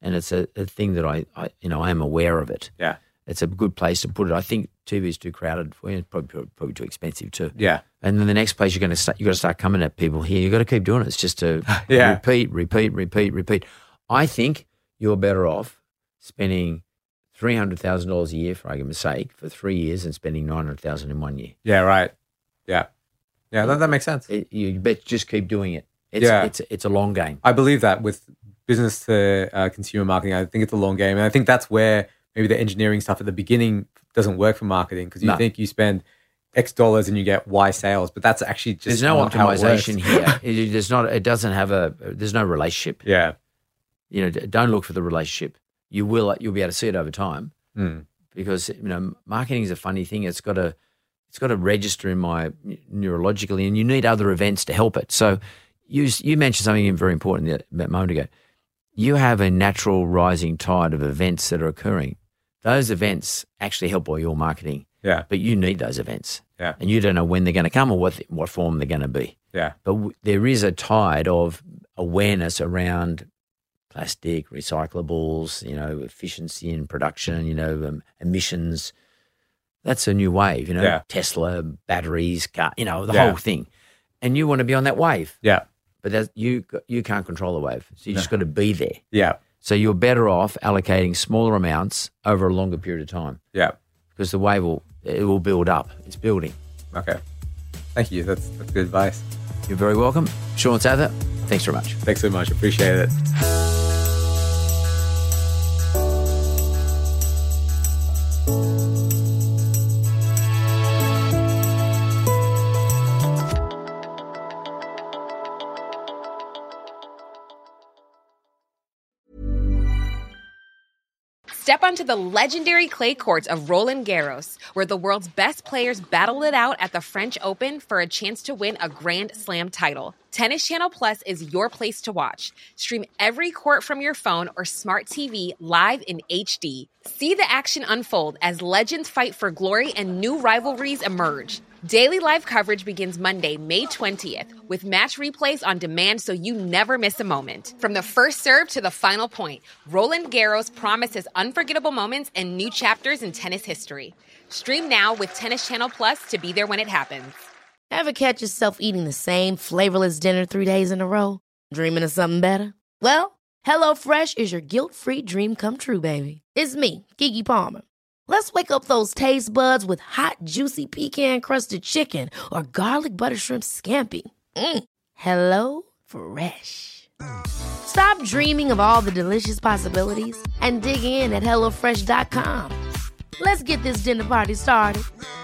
and it's a, a thing that I, I, you know, I am aware of it. Yeah. It's a good place to put it. I think T V is too crowded for you. It's probably, probably too expensive too. Yeah. And then the next place you're going to start, you've got to start coming at people here. You've got to keep doing it. It's just to yeah. repeat, repeat, repeat, repeat. I think you're better off spending three hundred thousand dollars a year, for argument's sake, for three years and spending nine hundred thousand dollars in one year. Yeah, right. Yeah. Yeah, that, that makes sense. It, you bet just keep doing it. It's, yeah. it's, it's a long game. I believe that with business to uh, consumer marketing, I think it's a long game. And I think that's where maybe the engineering stuff at the beginning doesn't work for marketing because you no. think you spend X dollars and you get Y sales, but that's actually just there's no not optimization here. It, there's not. It doesn't have a. There's no relationship. Yeah. You know, don't look for the relationship. You will. You'll be able to see it over time mm. because you know marketing is a funny thing. It's got to. It's got to register in my neurologically, and you need other events to help it. So you you mentioned something very important a moment ago. You have a natural rising tide of events that are occurring. Those events actually help all your marketing. Yeah. But you need those events. Yeah. And you don't know when they're going to come or what what form they're going to be. Yeah. But w- there is a tide of awareness around plastic, recyclables, you know, efficiency in production, you know, um, emissions. That's a new wave, you know, yeah. Tesla, batteries, car, you know, the yeah. whole thing. And you want to be on that wave. Yeah. But that's, you you can't control the wave. So you no. just got to be there. Yeah. So you're better off allocating smaller amounts over a longer period of time. Yeah. Because the wave will it will build up. It's building. Okay. Thank you. That's that's good advice. You're very welcome. Sean Sather, thanks very much. Thanks so much. Appreciate it. Step onto the legendary clay courts of Roland Garros, where the world's best players battle it out at the French Open for a chance to win a Grand Slam title. Tennis Channel Plus is your place to watch. Stream every court from your phone or smart T V live in H D. See the action unfold as legends fight for glory and new rivalries emerge. Daily live coverage begins Monday, May twentieth, with match replays on demand so you never miss a moment. From the first serve to the final point, Roland Garros promises unforgettable moments and new chapters in tennis history. Stream now with Tennis Channel Plus to be there when it happens. Ever catch yourself eating the same flavorless dinner three days in a row? Dreaming of something better? Well, HelloFresh is your guilt-free dream come true, baby. It's me, Keke Palmer. Let's wake up those taste buds with hot, juicy pecan-crusted chicken or garlic butter shrimp scampi. Mm. Hello Fresh. Stop dreaming of all the delicious possibilities and dig in at hello fresh dot com. Let's get this dinner party started.